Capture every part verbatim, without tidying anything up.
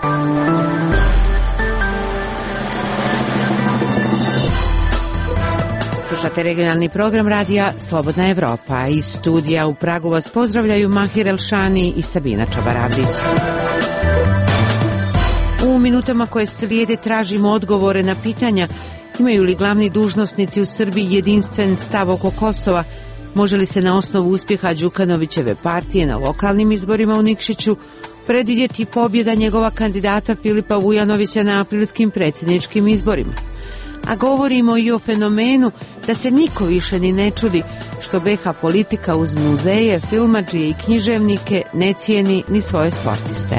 Slušate regionalni program radija Slobodna Evropa. Iz studija u Pragu vas pozdravljaju Mahir Elšani i Sabina Čabaravdić. U minutama koje slijede tražimo odgovore na pitanja imaju li glavni dužnosnici u Srbiji jedinstven stav oko Kosova, može li se na osnovu uspjeha Đukanovićeve partije na lokalnim izborima u Nikšiću predvidjeti pobjeda njegova kandidata Filipa Vujanovića na aprilskim predsjedničkim izborima. A govorimo i o fenomenu da se niko više ni ne čudi što be ha politika uz muzeje, filmadžije i književnike ne cijeni ni svoje sportiste.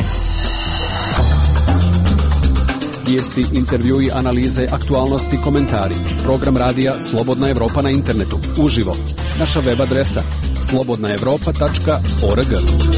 Vijesti, intervjui, analize, aktualnosti, komentari. Program radija Slobodna Evropa na internetu. Uživo. Naša web adresa slobodna evropa tačka org.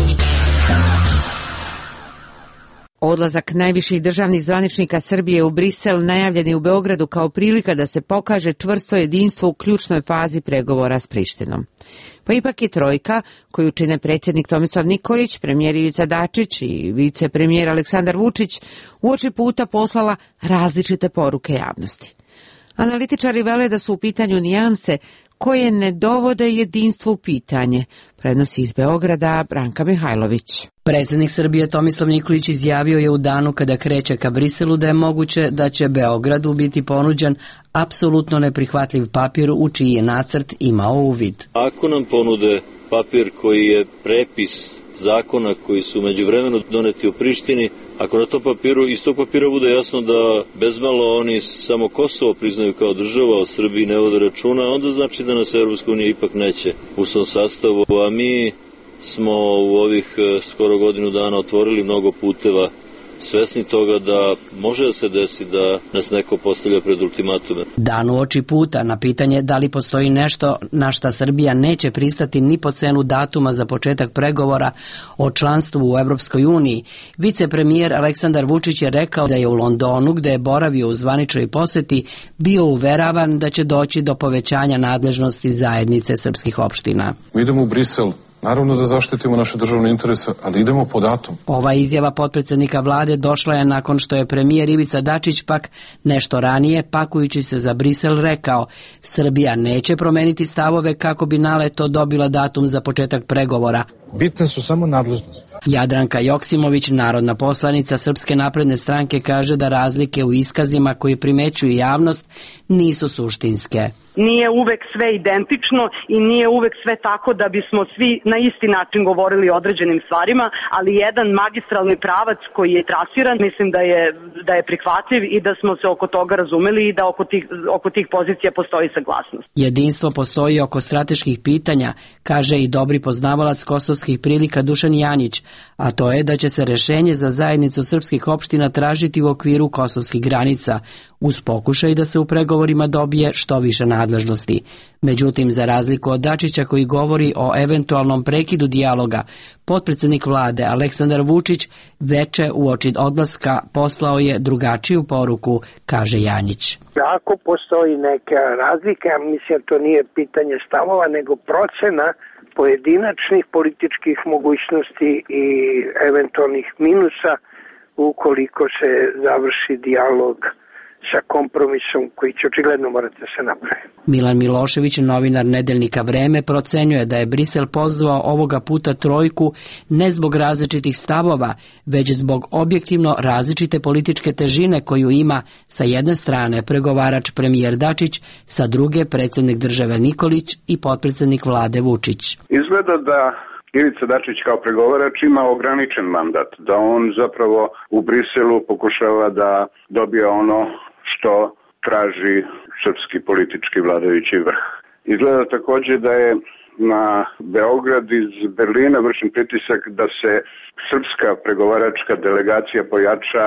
Odlazak najviših državnih zvaničnika Srbije u Brisel najavljen je u Beogradu kao prilika da se pokaže čvrsto jedinstvo u ključnoj fazi pregovora s Prištinom. Pa ipak i trojka, koju čine predsjednik Tomislav Nikolić, premijer Ivica Dačić i vicepremijer Aleksandar Vučić, uoči puta poslala različite poruke javnosti. Analitičari vele da su u pitanju nijanse koje ne dovode jedinstvo u pitanje, prenosi iz Beograda Branka Mihajlović. Predsjednik Srbije Tomislav Nikolić izjavio je u danu kada kreće ka Briselu da je moguće da će Beogradu biti ponuđen apsolutno neprihvatljiv papir u čiji je nacrt imao uvid. Ako nam ponude papir koji je prepis zakona koji su međuvremeno doneti u Prištini, ako na tom papiru, iz tog papira bude jasno da bezmalo oni samo Kosovo priznaju kao država, o Srbiji ne vode računa, onda znači da nas Evropska unija ipak neće u svom sastavu, a mi smo u ovih skoro godinu dana otvorili mnogo puteva, svesni toga da može da se desi da nas neko postavlja pred ultimatume. Dan uoči puta na pitanje da li postoji nešto na šta Srbija neće pristati ni po cenu datuma za početak pregovora o članstvu u Evropskoj uniji, vicepremijer Aleksandar Vučić je rekao da je u Londonu, gde je boravio u zvaničnoj poseti, bio uveravan da će doći do povećanja nadležnosti zajednice srpskih opština. Mi idemo u Brisel. Naravno da zaštitimo naše državne interese, ali idemo po datum. Ova izjava potpredsjednika vlade došla je nakon što je premijer Ivica Dačić pak nešto ranije, pakujući se za Brisel, rekao: Srbija neće promeniti stavove kako bi naleto dobila datum za početak pregovora. Bitne su samo nadležnosti. Jadranka Joksimović, narodna poslanica Srpske napredne stranke, kaže da razlike u iskazima koji primećuju javnost nisu suštinske. Nije uvek sve identično i nije uvek sve tako da bismo svi na isti način govorili o određenim stvarima, ali jedan magistralni pravac koji je trasiran, mislim da je, da je prihvatljiv i da smo se oko toga razumeli i da oko tih, oko tih pozicija postoji saglasnost. Jedinstvo postoji oko strateških pitanja, kaže i dobri poznavalac kosovskih prilika Dušan Janjić, a to je da će se rešenje za zajednicu srpskih opština tražiti u okviru kosovskih granica, uz pokušaj da se u pregovorima dobije što više nadležnosti. Međutim, za razliku od Dačića koji govori o eventualnom prekidu dijaloga, potpredsjednik vlade Aleksandar Vučić veče uoči odlaska poslao je drugačiju poruku, kaže Janjić. Ako postoji neka razlika, mislim to nije pitanje stavova, nego procena pojedinačnih političkih mogućnosti i eventualnih minusa ukoliko se završi dijalog sa kompromisom koji će očigledno morati da se napravi. Milan Milošević, novinar nedeljnika Vreme, procenjuje da je Brisel pozvao ovoga puta trojku ne zbog različitih stavova, već zbog objektivno različite političke težine koju ima sa jedne strane pregovarač premijer Dačić, sa druge predsjednik države Nikolić i potpredsjednik vlade Vučić. Izgleda da Ivica Dačić kao pregovarač ima ograničen mandat, da on zapravo u Briselu pokušava da dobije ono što traži srpski politički vladajući vrh. Izgleda također da je na Beograd iz Berlina vršen pritisak da se srpska pregovaračka delegacija pojača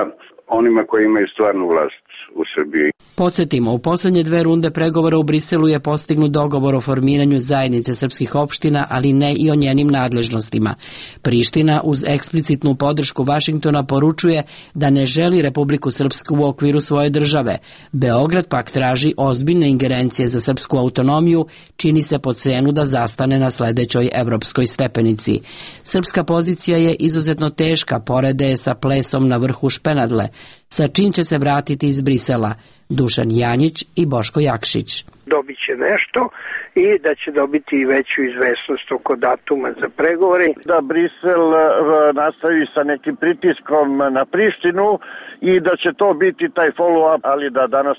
onima koji imaju stvarnu vlast u Srbiji. Podsjetimo, u posljednje dve runde pregovora u Briselu je postignut dogovor o formiranju zajednice srpskih opština, ali ne i o njenim nadležnostima. Priština uz eksplicitnu podršku Vašingtona poručuje da ne želi Republiku Srpsku u okviru svoje države. Beograd pak traži ozbiljne ingerencije za srpsku autonomiju, čini se po cenu da zastane na sledećoj evropskoj stepenici. Srpska pozicija je izuzetno teška, porede je sa plesom na vrhu špenadle, sa čim će se vratiti iz Brisela Dušan Janjić i Boško Jakšić. Dobit će nešto i da će dobiti i veću izvesnost oko datuma za pregovore. Da Brisel nastavi sa nekim pritiskom na Prištinu i da će to biti taj follow-up, ali da danas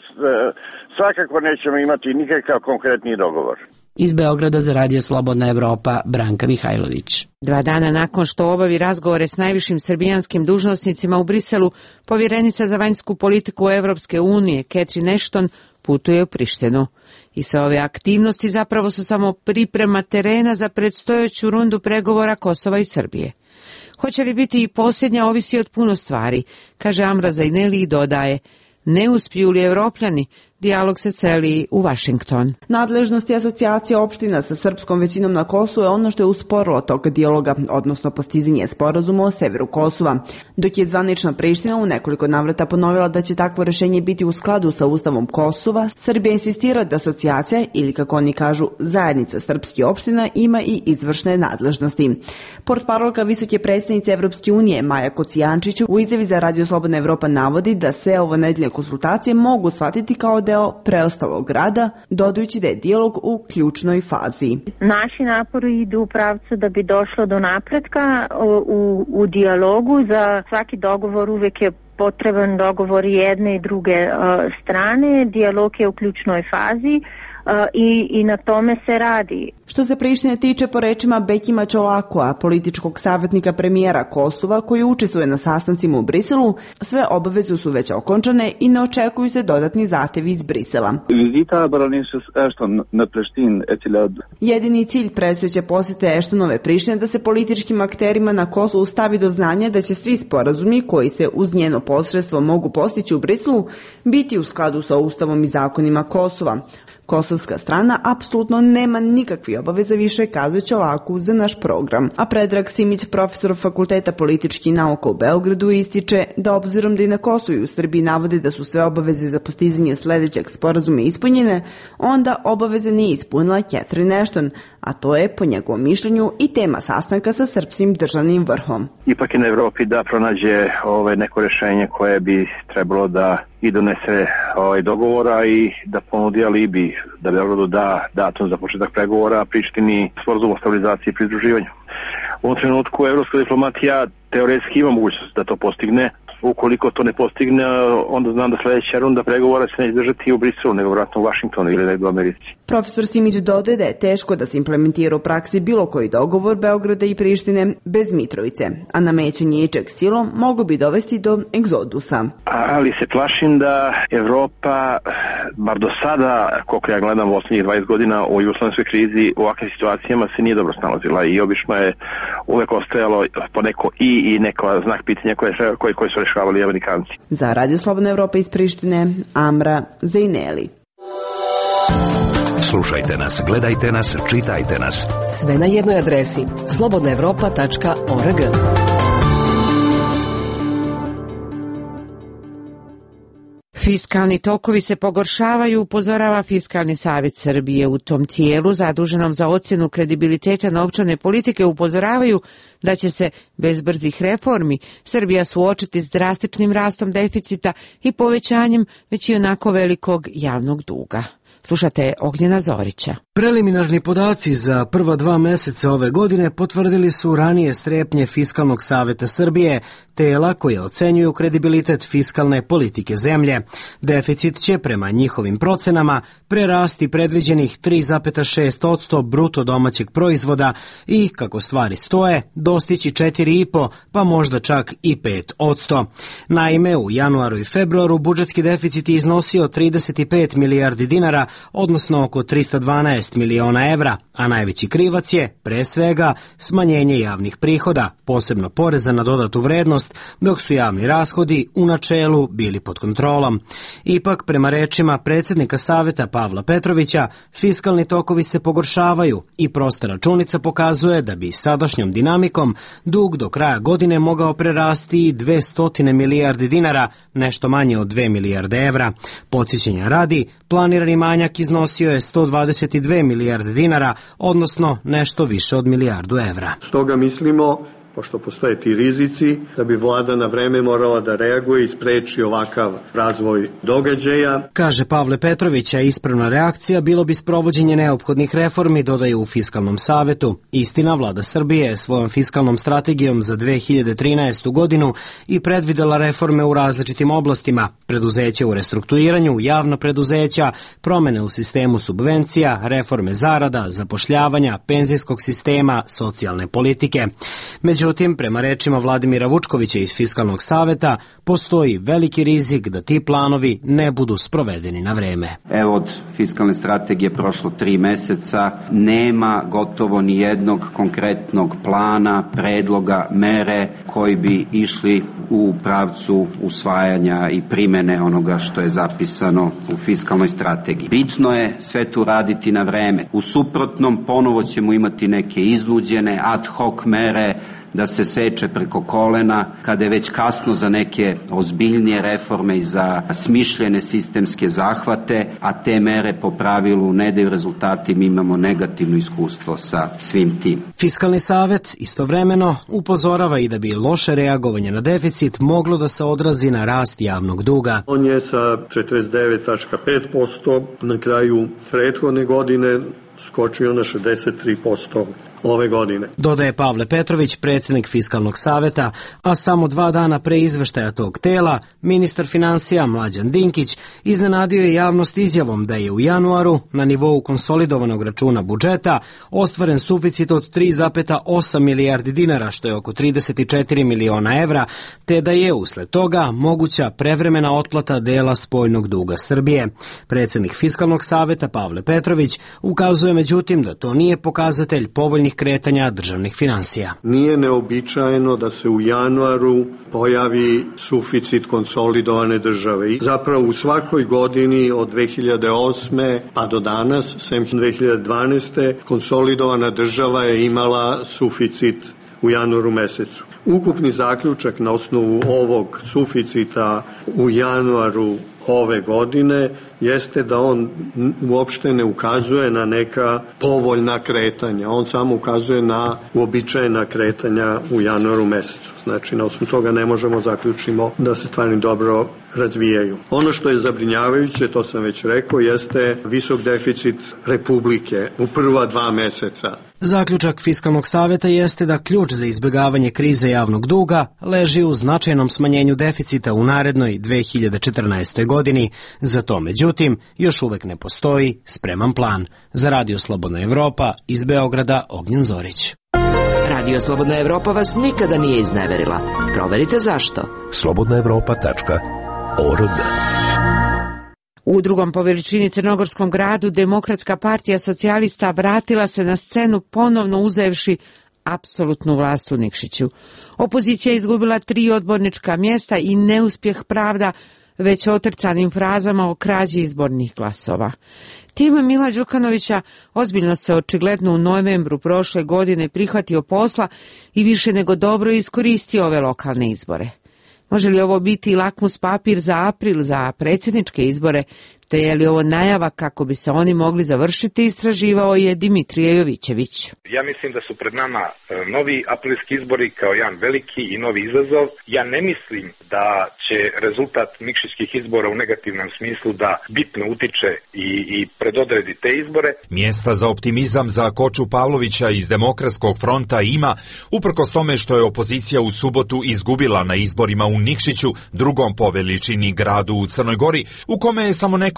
svakako nećemo imati nikakav konkretni dogovor. Iz Beograda za Radio Slobodna Evropa, Branka Mihajlović. Dva dana nakon što obavi razgovore s najvišim srbijanskim dužnosnicima u Briselu, povjerenica za vanjsku politiku Evropske unije, Catherine Ashton, putuje u Prištinu. I sve ove aktivnosti zapravo su samo priprema terena za predstojeću rundu pregovora Kosova i Srbije. Hoće li biti i posljednja ovisi od puno stvari, kaže Amra Zajneli i dodaje, ne uspiju li Evropljani, dijalog se seli u Vašington. Nadležnosti asocijacije opština sa srpskom većinom na Kosovu je ono što je usporilo tog dijaloga, odnosno postizanje sporazuma o severu Kosova. Dok je zvanična Priština u nekoliko navrata ponovila da će takvo rešenje biti u skladu sa Ustavom Kosova, Srbija insistira da asocijacija, ili kako oni kažu, zajednica srpskih opština, ima i izvršne nadležnosti. Portparolka visoke predstavnice Evropske unije Maja Kocijančić u izjavi za Radio Slobodna Evropa navodi da se ovo nedeljne konsultacije mogu shvatiti kao deo preostalog rada, dodajući da je dijalog u ključnoj fazi. Naši napori idu u pravcu da bi došlo do napretka u, u dijalogu. Za svaki dogovor uvijek je potreban dogovor jedne i druge uh, strane. Dijalog je u ključnoj fazi. Uh, i, i na tome se radi. Što se Prištine tiče, po rečima Bekima Čolakova, političkog savjetnika premijera Kosova koji učestvuje na sastancima u Briselu, sve obaveze su već okončane i ne očekuju se dodatni zahtevi iz Brisela. Vizita baronese Ashton na Prištin Jedini cilj predstojeće posjete Ashtonove Prištine da se političkim akterima na Kosovu stavi do znanja da će svi sporazumi koji se uz njeno posredstvo mogu postići u Briselu biti u skladu sa Ustavom i zakonima Kosova. Kosovska strana apsolutno nema nikakve obaveze više, kazuje Čolaku za naš program. A Predrag Simić, profesor Fakulteta političkih nauka u Beogradu, ističe da obzirom da i na Kosovu i u Srbiji navode da su sve obaveze za postizanje sledećeg sporazuma ispunjene, onda obaveze nije ispunila Catherine Ashton, a to je po njegovom mišljenju i tema sastanka sa srpskim državnim vrhom. Ipak je na Evropi da pronađe ovaj, neko rešenje koje bi trebalo da i donese ovaj, dogovora i da ponudi alibi da Beogradu da datum za početak pregovora, a Prištini sporazum o stabilizaciji i pridruživanju. U ovom trenutku evropska diplomatija teoretski ima mogućnost da to postigne. Ukoliko to ne postigne, onda znam da sledeća runda pregovora se neće držati u Briselu, nego vratno u Vašingtonu ili negdje u Americi. Profesor Simić dodaje da je teško da se implementira u praksi bilo koji dogovor Beograda i Prištine bez Mitrovice, a namećanje ičeg silom moglo bi dovesti do egzodusa. Ali se plašim da Evropa, bar do sada, koliko ja gledam u osnovnih dvadeset godina o jugoslovenskoj krizi, u ovakvim situacijama se nije dobro snalazila i obično je uvek ostajalo po neko i i neko znak pitanja koje, koje, koje su rešavali Amerikanci. Za Radio Slobodna Evropa iz Prištine, Amra Zajneli. Slušajte nas, gledajte nas, čitajte nas. Sve na jednoj adresi slobodna evropa tačka org. Fiskalni tokovi se pogoršavaju, upozorava Fiskalni savjet Srbije. U tom tijelu, zaduženom za ocjenu kredibiliteta novčane politike, upozoravaju da će se bez brzih reformi Srbija suočiti s drastičnim rastom deficita i povećanjem već i onako velikog javnog duga. Slušate Ognjena Zorića. Preliminarni podaci za prva dva meseca ove godine potvrdili su ranije strepnje Fiskalnog saveta Srbije, tela koje ocenjuju kredibilitet fiskalne politike zemlje. Deficit će prema njihovim procenama prerasti predviđenih tri zarez šest posto bruto domaćeg proizvoda i, kako stvari stoje, dostići četiri zarez pet pa možda čak i pet posto. Naime, u januaru i februaru budžetski deficit je iznosio trideset pet milijardi dinara, odnosno oko trista dvanaest miliona evra, a najveći krivac je, pre svega, smanjenje javnih prihoda, posebno poreza na dodatu vrednost, likvidnost, dok su javni rashodi u načelu bili pod kontrolom. Ipak, prema rečima predsjednika Saveta Pavla Petrovića, fiskalni tokovi se pogoršavaju i prosta računica pokazuje da bi sadašnjom dinamikom dug do kraja godine mogao prerasti i dvesta milijardi dinara, nešto manje od dve milijarde evra. Podsjećanja radi, planirani manjak iznosio je sto dvadeset dve milijarde dinara, odnosno nešto više od milijardu evra. Stoga mislimo, pošto postoje ti rizici, da bi vlada na vreme morala da reaguje i spreči ovakav razvoj događaja. Kaže Pavle Petrović, a ispravna reakcija bilo bi sprovođenje neophodnih reformi, dodaju u Fiskalnom savetu. Istina, vlada Srbije je svojom fiskalnom strategijom za dve hiljade trinaestu godinu i predvidela reforme u različitim oblastima, preduzeća u restrukturiranju, javna preduzeća, promene u sistemu subvencija, reforme zarada, zapošljavanja, penzijskog sistema, socijalne politike. Međutim, prema rečima Vladimira Vučkovića iz Fiskalnog saveta, postoji veliki rizik da ti planovi ne budu sprovedeni na vreme. Evo, od fiskalne strategije prošlo tri meseca, nema gotovo ni jednog konkretnog plana, predloga, mere koji bi išli u pravcu usvajanja i primene onoga što je zapisano u fiskalnoj strategiji. Bitno je sve tu raditi na vreme. U suprotnom, ponovo ćemo imati neke izluđene ad hoc mere da se seče preko kolena, kada je već kasno za neke ozbiljnije reforme i za smišljene sistemske zahvate, a te mere po pravilu ne daju rezultati, mi imamo negativno iskustvo sa svim tim. Fiskalni savet istovremeno upozorava i da bi loše reagovanje na deficit moglo da se odrazi na rast javnog duga. On je sa četrdeset devet zarez pet posto na kraju prethodne godine skočio na šezdeset tri posto ove godine. Dodaje Pavle Petrović, predsjednik Fiskalnog saveta, a samo dva dana pre izveštaja tog tela, ministar finansija Mlađan Dinkić iznenadio je javnost izjavom da je u januaru na nivou konsolidovanog računa budžeta ostvaren suficit od tri zarez osam milijardi dinara, što je oko trideset četiri miliona evra, te da je usled toga moguća prevremena otplata dela spoljnog duga Srbije. Predsjednik Fiskalnog saveta Pavle Petrović ukazuje međutim da to nije pokazatelj povoljnih kretanja državnih finansija. Nije neobičajeno da se u januaru pojavi suficit konsolidovane države. Zapravo u svakoj godini od dve hiljade osme pa do danas, sem dve hiljade dvanaeste. konsolidovana država je imala suficit u januaru mesecu. Ukupni zaključak na osnovu ovog suficita u januaru ove godine jeste da on uopšte ne ukazuje na neka povoljna kretanja. On samo ukazuje na uobičajena kretanja u januaru mesecu. Znači, na osnovu toga ne možemo zaključimo da se stvari dobro razvijaju. Ono što je zabrinjavajuće, to sam već rekao, jeste visok deficit Republike u prva dva meseca. Zaključak Fiskalnog saveta jeste da ključ za izbjegavanje krize javnog duga leži u značajnom smanjenju deficita u narednoj dve hiljade četrnaestoj godini. Za to, međutim, još uvek ne postoji spreman plan. Za Radio Slobodna Evropa iz Beograda, Ognjen Zorić. Radio Slobodna Evropa vas nikada nije izneverila. Proverite zašto. slobodna evropa tačka org. U drugom po veličini crnogorskom gradu Demokratska partija socijalista vratila se na scenu ponovno uzevši apsolutnu vlast u Nikšiću. Opozicija je izgubila tri odbornička mjesta i neuspjeh pravda već otrcanim frazama o krađi izbornih glasova. Tim Mila Đukanovića ozbiljno se očigledno u novembru prošle godine prihvatio posla i više nego dobro iskoristio ove lokalne izbore. Može li ovo biti lakmus papir za april za predsjedničke izbore, te je li ovo najava kako bi se oni mogli završiti, istraživao je Dimitrije Jovićević. Ja mislim da su pred nama novi aprilski izbori kao jedan veliki i novi izazov. Ja ne mislim da će rezultat nikšićkih izbora u negativnom smislu da bitno utiče i, i predodredi te izbore. Mjesta za optimizam za Koču Pavlovića iz Demokratskog fronta ima, uprkos tome što je opozicija u subotu izgubila na izborima u Nikšiću, drugom po veličini gradu u Crnoj Gori, u kome je samo neko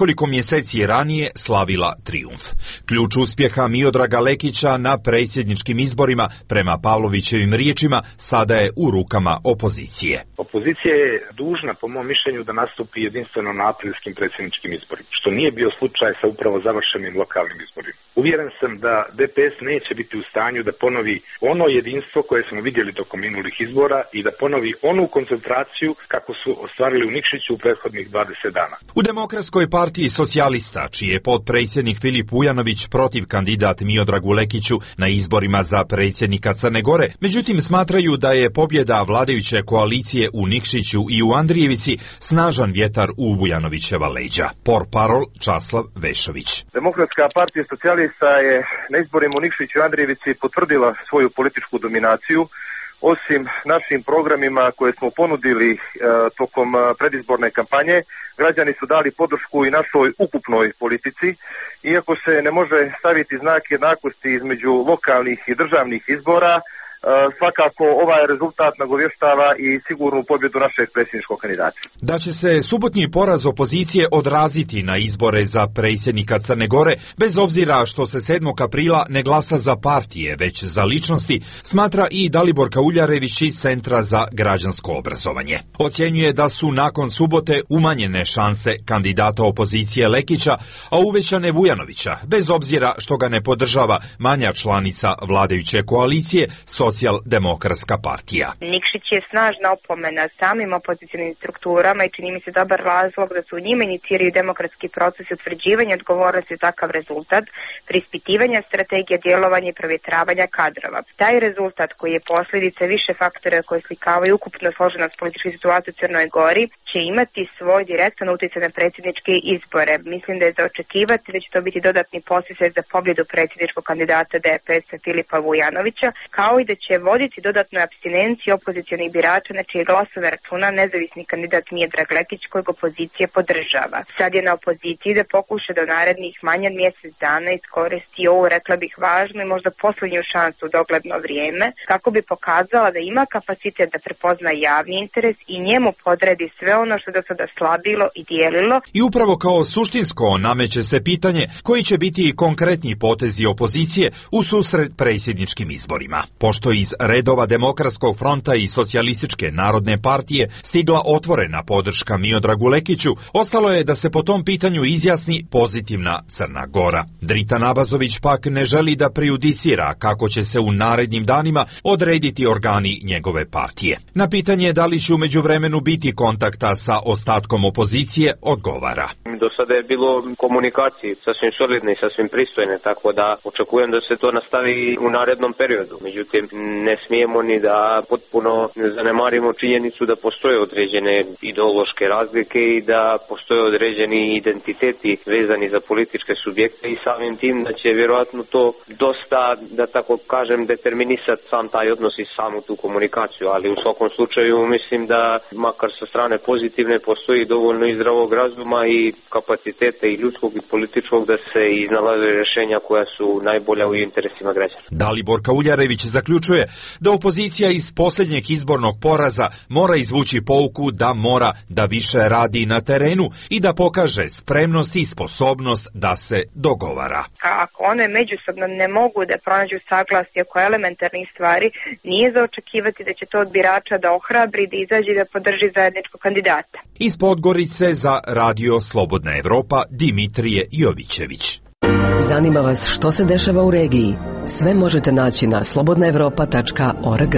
nekoliko mjeseci ranije slavila trijumf. Ključ uspjeha Miodraga Lekića na predsjedničkim izborima, prema Pavlovićevim riječima, sada je u rukama opozicije. Opozicija je dužna, po mom mišljenju, da nastupi jedinstveno na aprilskim predsjedničkim izborima, što nije bio slučaj sa upravo završenim lokalnim izborima. Uvjeren sam da D P S neće biti u stanju da ponovi ono jedinstvo koje smo vidjeli tokom minulih izbora i da ponovi onu koncentraciju kako su ostvarili u Nikšiću u prethodnih dvadeset dana. U Demokratskoj partiji socijalista, čiji je potpredsjednik Filip Vujanović protiv kandidat Miodragu Lekiću na izborima za predsjednika Crne Gore, međutim smatraju da je pobjeda vladajuće koalicije u Nikšiću i u Andrijevici snažan vjetar u Vujanovićeva leđa. Portparol Časlav Vešović. Demokratska partija socijalista je na izborima u Nikšiću i Andrijevici potvrdila svoju političku dominaciju. Osim našim programima koje smo ponudili e, tokom predizborne kampanje, građani su dali podršku i našoj ukupnoj politici. Iako se ne može staviti znak jednakosti između lokalnih i državnih izbora, svakako ovaj rezultat nagovještava i sigurnu pobjedu našeg predsjedničkog kandidata. Da će se subotnji poraz opozicije odraziti na izbore za predsjednika Crne Gore, bez obzira što se sedmog aprila ne glasa za partije, već za ličnosti, smatra i Dalibor Kauljarević iz Centra za građansko obrazovanje. Ocjenjuje da su nakon subote umanjene šanse kandidata opozicije Lekića, a uvećane Vujanovića, bez obzira što ga ne podržava manja članica vladajuće koalicije, Socijaldemokratska partija. Nikšić je snažna opomena samim opozicionim strukturama i čini mi se dobar razlog da su u njima iniciraju demokratski proces utvrđivanja odgovornosti za takav rezultat, preispitivanja strategije djelovanja i provjetravanja kadrova. Taj rezultat koji je posljedica više faktora koji slikavaju ukupno složenost političke situacije u Crnoj Gori će imati svoj direktan utjecaj na predsjedničke izbore. Mislim da je za očekivati da će to biti dodatni podsticaj za pobjedu predsjedničkog kandidata D P S Filipa Vujanovića, kao i da će voditi dodatnu apstinenciju opozicionih birača na čije glasove računa nezavisni kandidat Miodrag Lekić kojeg opozicija podržava. Sad je na opoziciji da pokuša da u narednih manje od mjesec dana iskoristi ovu, rekla bih, važnu i možda posljednju šansu u dogledno vrijeme, kako bi pokazala da ima kapacitet da prepozna javni interes i njemu podredi sve ono što do sada slabilo i dijelilo. I upravo kao suštinsko nameće se pitanje koji će biti konkretni potezi opozicije u susret predsjedničkim izborima. Pošto iz redova Demokratskog fronta i Socijalističke narodne partije stigla otvorena podrška Miodragu Lekiću, ostalo je da se po tom pitanju izjasni pozitivna Crna Gora. Drita Nabazović pak ne želi da prejudicira kako će se u narednim danima odrediti organi njegove partije. Na pitanje da li će u međuvremenu biti kontakta sa ostatkom opozicije, odgovara. Do sada je bilo komunikacije sasvim solidne i sasvim pristojne, tako da očekujem da se to nastavi u narednom periodu. Međutim, ne smijemo ni da potpuno zanemarimo činjenicu da postoje određene ideološke razlike i da postoje određeni identiteti vezani za političke subjekte i samim tim da će vjerojatno to dosta, da tako kažem, determinisati sam taj odnos i samu tu komunikaciju, ali u svakom slučaju mislim da makar sa strane pozitivne postoji dovoljno i zdravog razuma i kapacitete i ljudskog i političkog da se iznalaze rješenja koja su najbolja u interesima građana. Dalibor Kauljarević zaključuje da opozicija iz posljednjeg izbornog poraza mora izvući pouku da mora da više radi na terenu i da pokaže spremnost i sposobnost da se dogovara. Ako one međusobno ne mogu da pronađu saglasje oko elementarnih stvari, nije za očekivati da će to od birača da ohrabri, da izađe i da podrži zajedničkog kandidata. Iz Podgorice za Radio Slobodna Evropa Dimitrije Jovićević. Zanima vas što se dešava u regiji? Sve možete naći na slobodna evropa tačka org.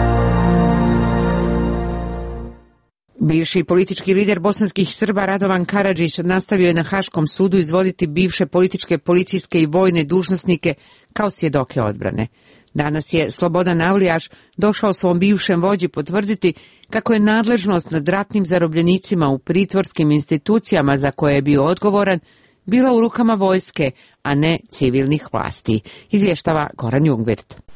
Bivši politički lider bosanskih Srba Radovan Karadžić nastavio je na Haškom sudu izvoditi bivše političke, policijske i vojne dužnosnike kao svjedoke odbrane. Danas je Slobodan Avlijaš došao svom bivšem vođi potvrditi kako je nadležnost nad ratnim zarobljenicima u pritvorskim institucijama za koje je bio odgovoran bila u rukama vojske, a ne civilnih vlasti, izvještava Goran Jungwirth.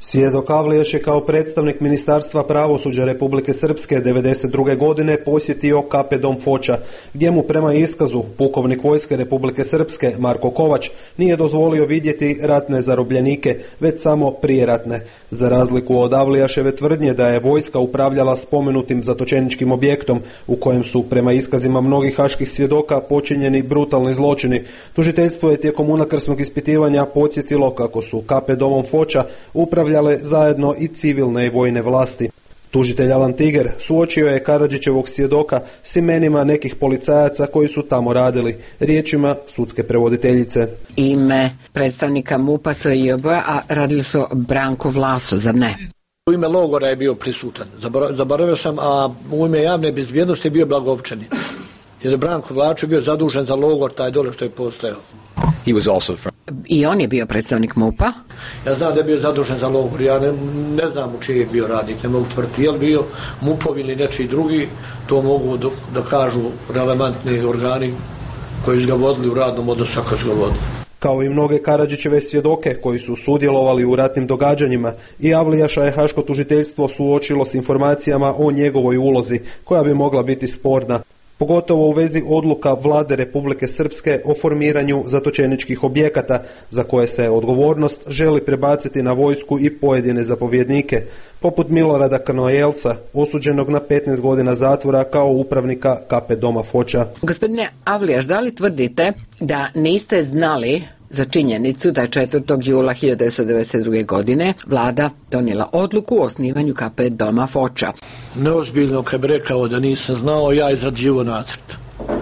Svjedok Avlijaš je kao predstavnik Ministarstva pravosuđa Republike Srpske devedeset druge godine posjetio K P Dom Foča, gdje mu prema iskazu pukovnik vojske Republike Srpske Marko Kovač nije dozvolio vidjeti ratne zarobljenike, već samo prijeratne. Za razliku od Avlijaševe tvrdnje da je vojska upravljala spomenutim zatočeničkim objektom u kojem su prema iskazima mnogih haških svjedoka počinjeni brutalni zločini, tužiteljstvo je tijekom unakrsnog ispitivanja podsjetilo kako su K P Domom Foča upravljali zajedno i civilne i vojne vlasti. Tužitelj Alan Tiger suočio je Karadžićevog svjedoka s imenima nekih policajaca koji su tamo radili, riječima sudske prevoditeljice. Ime predstavnika MUP-a S J B, a radili su Branko Vlasu, zar ne? U ime logora je bio prisutan, zaboravio sam, a u ime javne bezbjednosti je bio Blagovčani. Jer je Branko Vlačo bio zadužen za logor, taj dole što je postojao. He was also from... I on je bio predstavnik MUP-a? Ja znam da je bio zadužen za logor, ja ne, ne znam u čiji je bio radnik, ne mogu tvrditi, je li bio MUP-ov ili nečiji drugi, to mogu da, da kažu relevantni organi koji su ga vodili u radnom odnosu ako su ga vodili. Kao i mnoge Karadžićeve svjedoke koji su sudjelovali u ratnim događanjima, i Avlijaša je haško tužiteljstvo suočilo s informacijama o njegovoj ulozi, koja bi mogla biti sporna, pogotovo u vezi odluka vlade Republike Srpske o formiranju zatočeničkih objekata, za koje se odgovornost želi prebaciti na vojsku i pojedine zapovjednike, poput Milorada Krnojelca, osuđenog na petnaest godina zatvora kao upravnika K P Doma Foča. Gospodine Avlijaš, da li tvrdite da niste znali za činjenicu da je četvrtog jula hiljadu devetsto devedeset druge. godine vlada donijela odluku o osnivanju K P Doma Foča? Neozbiljno kad bi rekao da nisam znao, ja izrađivao nacrt.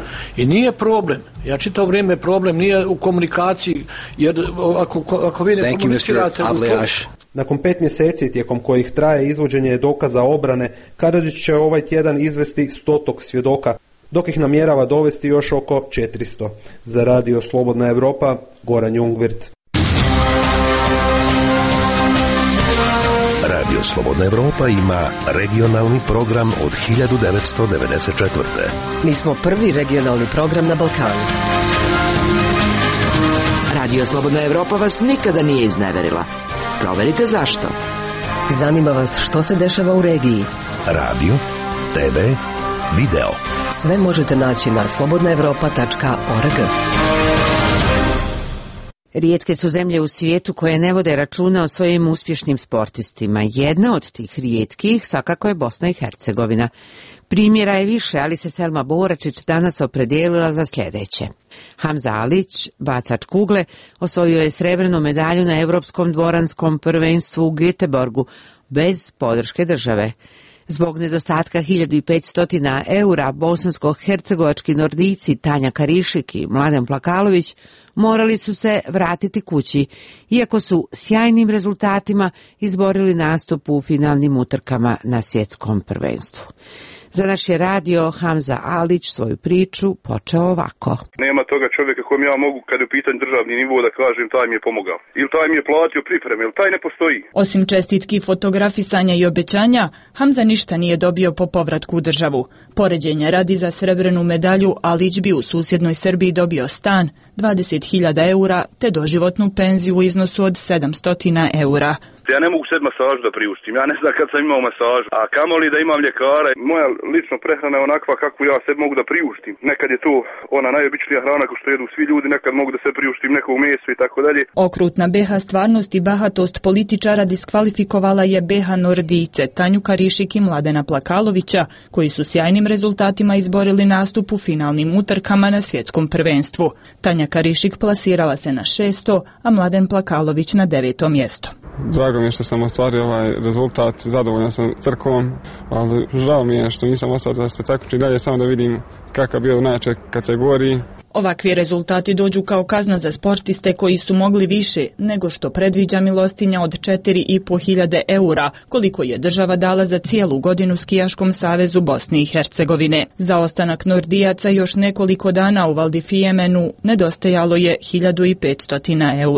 I nije problem, ja čitao vrijeme problem nije u komunikaciji, jer ako, ako vi ne komunicirate... Nakon pet mjeseci tijekom kojih traje izvođenje dokaza obrane, Karadžić će ovaj tjedan izvesti stotog svjedoka, dok ih namjerava dovesti još oko četiristo. Za radio Slobodna Evropa, Goran Jungwirth. Radio Slobodna Evropa ima regionalni program od hiljadu devetsto devedeset četvrte. Mi smo prvi regionalni program na Balkanu. Radio Slobodna Evropa vas nikada nije izneverila. Proverite zašto. Zanima vas što se dešava u regiji. Radio, te ve, video. Sve možete naći na slobodna evropa tačka org. Rijetke su zemlje u svijetu koje ne vode računa o svojim uspješnim sportistima. Jedna od tih rijetkih svakako je Bosna i Hercegovina. Primjera je više, ali se Selma Boračić danas opredijelila za sljedeće. Hamza Alić, bacač kugle, osvojio je srebrnu medalju na Europskom dvoranskom prvenstvu u Göteborgu bez podrške države. Zbog nedostatka hiljadu petsto eura, bosansko-hercegovački Nordijci Tanja Karišik i Mladen Plakalović morali su se vratiti kući, iako su sjajnim rezultatima izborili nastup u finalnim utrkama na svjetskom prvenstvu. Za naš je radio Hamza Alić svoju priču počeo ovako. Nema toga čovjeka kojem ja mogu, kad je u pitanju državni nivo, da kažem taj mi je pomogao. Ili taj mi je platio pripreme, ili taj ne postoji. Osim čestitki, fotografisanja i obećanja, Hamza ništa nije dobio po povratku u državu. Poređenja radi, za srebrenu medalju Alić bi u susjednoj Srbiji dobio stan, dvadeset hiljada eura te doživotnu penziju u iznosu od sedamsto eura. Ja ne mogu sad masažu da priuštim, ja ne znam kad sam imao masažu, a kamoli da imam ljekara. Moja lična prehrana je onakva kakvu ja sad mogu da priuštim. Nekad je to ona najobičnija hrana ko što jedu svi ljudi, nekad mogu da se priuštim neko meso i tako dalje. Okrutna B H stvarnost i bahatost političara diskvalifikovala je B H Nordijce Tanju Karišik i Mladena Plakalovića, koji su sjajnim rezultatima izborili nastup u finalnim utrkama na svjetskom prvenstvu. Tanja Karišik plasirala se na šesto, a Mladen Plakalović na deveto mjesto. Drago mi je što sam ostvario ovaj rezultat, zadovoljan sam trkom, ali žao mi je što nisam ostao da se takmičim dalje, samo da vidim kakav bio u najjačoj kategoriji. Ovakvi rezultati dođu kao kazna za sportiste koji su mogli više nego što predviđa milostinja od četiri i po hiljade eura, koliko je država dala za cijelu godinu Skijaškom savezu Bosne i Hercegovine. Za ostanak Nordijaca još nekoliko dana u Valdifijemenu nedostajalo je hiljadu petsto eura.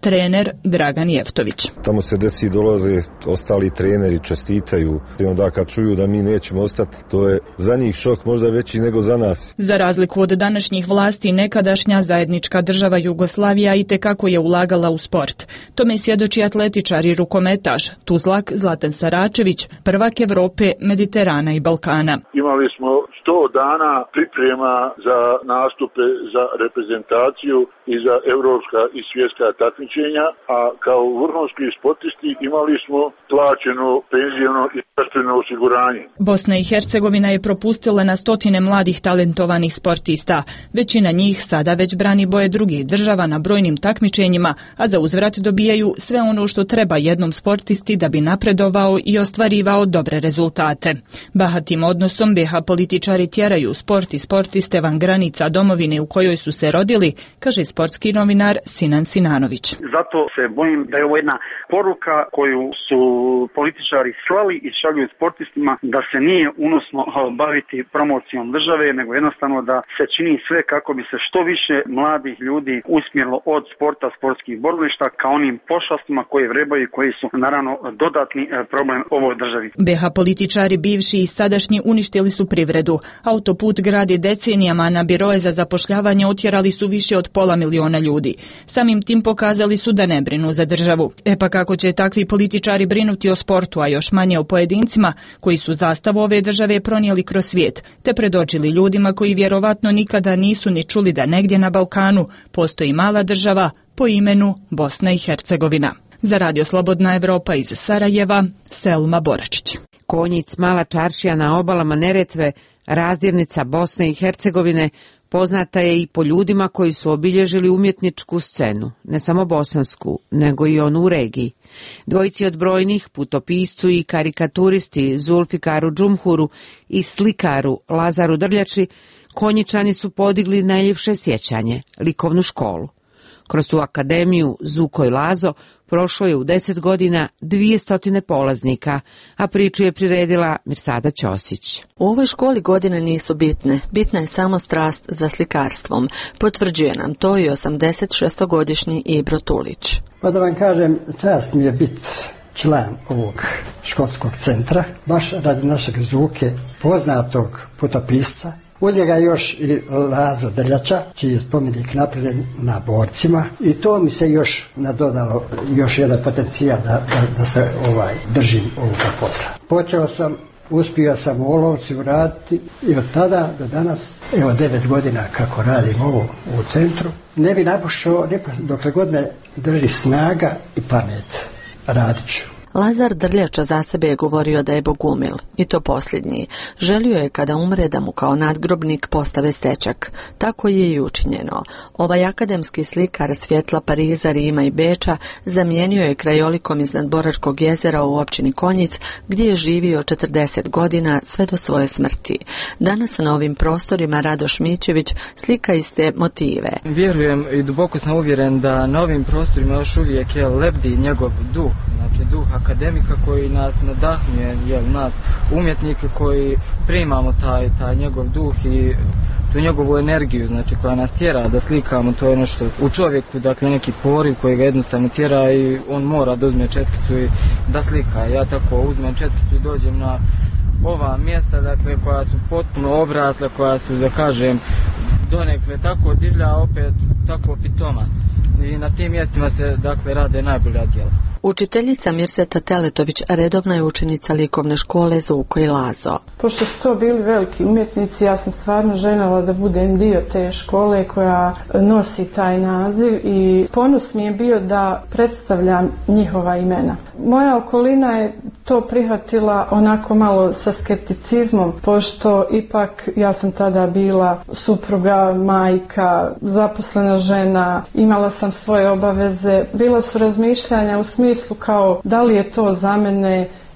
trener Dragan Jeftović. Tamo se desi, dolaze ostali treneri, čestitaju i onda kad čuju da mi nećemo ostati, to je za njih šok možda veći nego za nas. Za razliku od današnjih vlasti, nekadašnja zajednička država Jugoslavija itekako je ulagala u sport. Tome svjedoči atletičar i rukometaš Tuzlak Zlatan Saračević, prvak Evrope, Mediterana i Balkana. Imali smo sto dana priprema za nastupe za reprezentaciju i za evropska i svjetska takmičenja, a kao vrhunski sportisti imali smo plaćeno penziono i zdravstveno osiguranje. Bosna i Hercegovina je propustila na stotine mladih talentovanih sportista. Većina njih sada već brani boje drugih država na brojnim takmičenjima, a za uzvrat dobijaju sve ono što treba jednom sportisti da bi napredovao i ostvarivao dobre rezultate. Bahatim odnosom B H političari tjeraju sport i sportiste van granica domovine u kojoj su se rodili, kaže sportski novinar Sinan Sinanović. Zato se bojim da je ovo jedna poruka koju su političari slali i šalju sportistima, da se nije unosno baviti promocijom države, nego jednostavno da se čini sve kako bi se što više mladih ljudi usmjerilo od sporta, sportskih borilišta ka onim pošastima koje vrebaju i koji su naravno dodatni problem ovoj državi. B H političari bivši i sadašnji uništili su privredu. Autoput gradi decenijama, na biroje za zapošljavanje otjerali su više od pola miliona ljudi. Samim tim pokazali su da ne brinu za državu. E pa kako će takvi političari brinuti o sportu, a još manje o pojedincima koji su zastavu ove države pronijeli kroz svijet, te predočili ljudima koji vjerovatno nikada nisu ni čuli da negdje na Balkanu postoji mala država po imenu Bosna i Hercegovina. Za Radio Slobodna Evropa iz Sarajeva, Selma Boračić. Konjic, mala čaršija na obalama Neretve, razdjelnica Bosne i Hercegovine, poznata je i po ljudima koji su obilježili umjetničku scenu, ne samo bosansku, nego i onu u regiji. Dvojici od brojnih, putopiscu i karikaturisti Zulfikaru Džumhuru i slikaru Lazaru Drljači, Konjičani su podigli najljepše sjećanje, likovnu školu. Kroz tu akademiju Zuko i Lazo prošlo je u deset godina dvije stotine polaznika, a priču je priredila Mirsada Ćosić. U ovoj školi godine nisu bitne, bitna je samo strast za slikarstvom. Potvrđuje nam to i osamdesetšestogodišnji Ibro Tulić. Pa da vam kažem, čast mi je biti član ovog školskog centra, baš radi našeg Zuke, poznatog putopisca. Uz njega još i Lazo Drljača, čiji je spomenik napravljen na borcima, i to mi se još nadodalo, još jedan potencijal da, da, da se ovaj držim ovoga posla. Počeo sam, uspio sam u Olovci uraditi i od tada do danas, evo devet godina kako radim ovo u centru, ne bi napušao dokle god me drži snaga i pamet. Radit ću. Lazar Drljača za sebe je govorio da je bogumil, i to posljednji. Želio je kada umre da mu kao nadgrobnik postave stečak. Tako je i učinjeno. Ovaj akademski slikar svjetla Pariza, Rima i Beča zamijenio je krajolikom iznad Boračkog jezera u općini Konjic, gdje je živio četrdeset godina sve do svoje smrti. Danas na ovim prostorima Radoš Mićević slika iste motive. Vjerujem i duboko sam uvjeren da na ovim prostorima još uvijek je lebdi njegov duh, znači duh akademika koji nas nadahnuje, jel, nas umjetnike koji primamo taj, taj njegov duh i tu njegovu energiju, znači koja nas tjera da slikamo. To je ono što u čovjeku, dakle neki poriv koji ga jednostavno tjera i on mora da uzme četkicu i da slika. Ja tako uzmem četkicu i dođem na ova mjesta, dakle, koja su potpuno obrasla, koja su, da kažem, donekle tako divlja, opet tako pitoma. I na tim mjestima se, dakle, rade najbolja djela. Učiteljica Mirseta Teletović redovna je učenica likovne škole Zuko i Lazo. Pošto su to bili veliki umjetnici, ja sam stvarno željela da budem dio te škole koja nosi taj naziv i ponos mi je bio da predstavljam njihova imena. Moja okolina je to prihvatila onako malo sa skepticizmom, pošto ipak ja sam tada bila supruga, majka, zaposlena žena, imala sam svoje obaveze, bila su razmišljanja u smislu kao da li je to za mene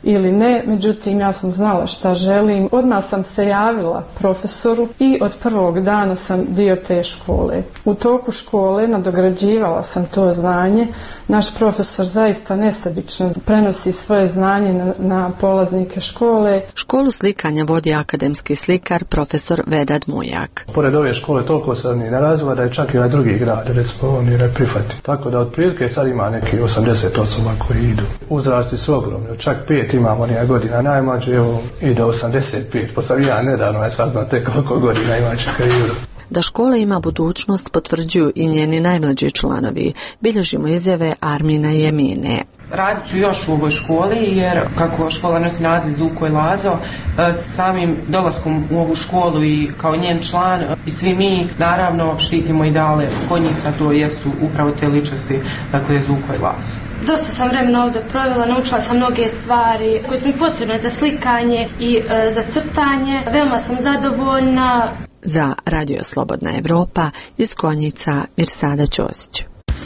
ili ne, međutim ja sam znala šta želim. Odmah sam se javila profesoru i od prvog dana sam dio te škole. U toku škole nadograđivala sam to znanje. Naš profesor zaista nesebično prenosi svoje znanje na, na polaznike škole. Školu slikanja vodi akademski slikar profesor Vedad Mujak. Pored ove škole toliko sam ni ne razvila da je čak i ovaj drugi grad, recimo on i ne prihvati. Tako da otprilike sad ima neki osamdeset osoba koji idu. Uzrasti su ogromni, čak pet imamo nija godina najmlađe, evo ide osamdeset pet. Posle ja nedavno je saznao te koliko godina ima čekaju. Da škola ima budućnost potvrđuju i njeni najmlađi članovi. Bilježimo izjave Armina i Emine. Radit ću još u ovoj školi jer kako škola nosi naziv Zuko i Lazo, samim dolaskom u ovu školu i kao njen član i svi mi naravno štitimo ideale kod njih, a to jesu upravo te ličnosti, dakle Zuko i Lazo. Dosta sam vremena ovdje provela, naučila sam mnoge stvari koje su mi potrebne za slikanje i e, za crtanje. Veoma sam zadovoljna. Za Radio Slobodna Evropa iz Konjica Mirsada Ćosić.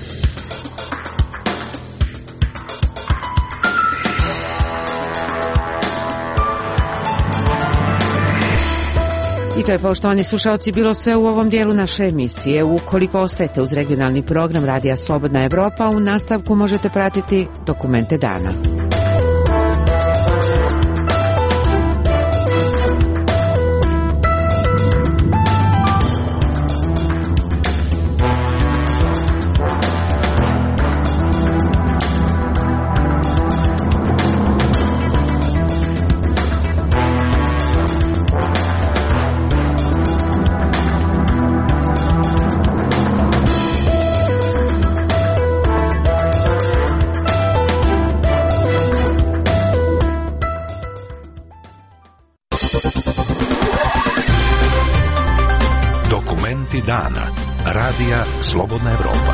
I to je, poštovani slušalci, bilo sve u ovom dijelu naše emisije. Ukoliko ostajete uz regionalni program Radija Slobodna Evropa, u nastavku možete pratiti Dokumente dana. Dana. Radija Slobodna Evropa.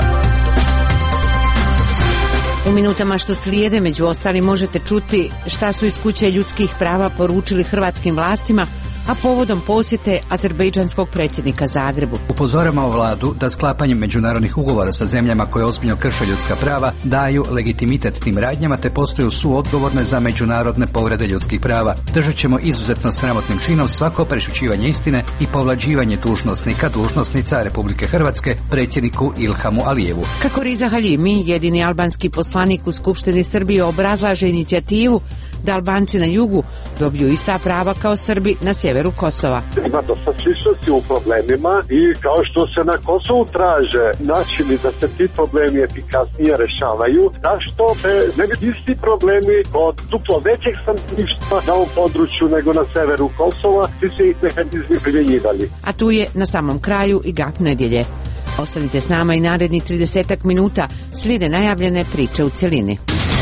U minutama što slijede, među ostalim, možete čuti šta su iz Kuće ljudskih prava poručili hrvatskim vlastima, a povodom posjete azerbejdžanskog predsjednika Zagrebu. Upozoravamo vladu da sklapanjem međunarodnih ugovora sa zemljama koje ozbiljno krše ljudska prava daju legitimitet tim radnjama te postaju suodgovorne za međunarodne povrede ljudskih prava. Držat ćemo izuzetno sramotnim činom svako prešućivanje istine i povlađivanje dužnosnika, dužnosnica Republike Hrvatske predsjedniku Ilhamu Alijevu. Kako Riza Haljimi, jedini albanski poslanik u Skupštini Srbije, obrazlaže inicijativu da Albanci na jugu dobiju ista prava kao Srbi na sjeveru Kosova. Ima dosta sličnosti u problemima i kao što se na Kosovu traže načini da se ti problemi efikasnije rešavaju, zašto se ne bi isti problemi kod duplo većeg stanovništva na ovom području nego na severu Kosova, svi se ih mehanizmi primjenjivali. A tu je na samom kraju i Gaf nedjelje. Ostanite s nama i narednih tridesetak minuta, slijede najavljene priče u cjelini.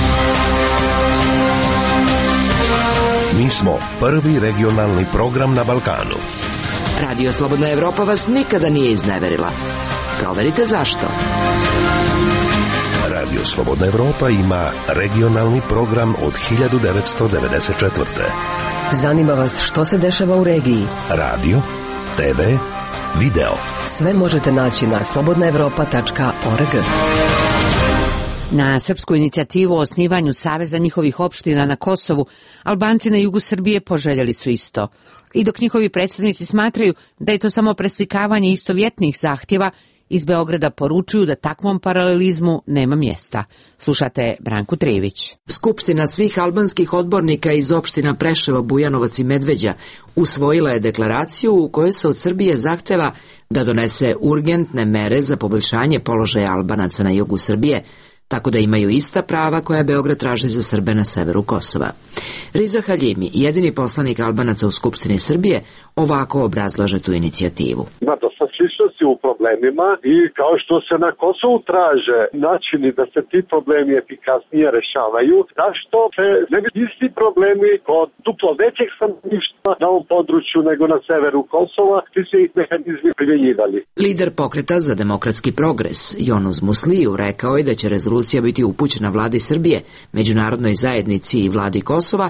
Mi smo prvi regionalni program na Balkanu. Radio Slobodna Evropa vas nikada nije izneverila. Proverite zašto. Radio Slobodna Evropa ima regionalni program od hiljadu devetsto devedeset četvrte. Zanima vas što se dešava u regiji? Radio, te ve, video. Sve možete naći na slobodna evropa tačka org. Na srpsku inicijativu o osnivanju saveza njihovih opština na Kosovu, Albanci na jugu Srbije poželjeli su isto. I dok njihovi predstavnici smatraju da je to samo preslikavanje istovjetnih zahtjeva, iz Beograda poručuju da takvom paralelizmu nema mjesta. Slušate Branku Trević. Skupština svih albanskih odbornika iz opština Preševo, Bujanovac i Medveđa usvojila je deklaraciju u kojoj se od Srbije zahteva da donese urgentne mere za poboljšanje položaja Albanaca na jugu Srbije, tako da imaju ista prava koja Beograd traži za Srbe na severu Kosova. Riza Haljimi, jedini poslanik Albanaca u Skupštini Srbije, ovako obrazlaže tu inicijativu. Ima dosta sličnosti u problemima i kao što se na Kosovu traže načini da se ti problemi efikasnije rešavaju, zašto se ne bi isti problemi kod duplo većeg stanovništva na ovom području nego na severu Kosova, svi se ih mehanizmi primjenjivali. Lider Pokreta za demokratski progres, Jonuz Musliju, rekao je da će rezolucija biti upućena vladi Srbije, međunarodnoj zajednici i vladi Kosova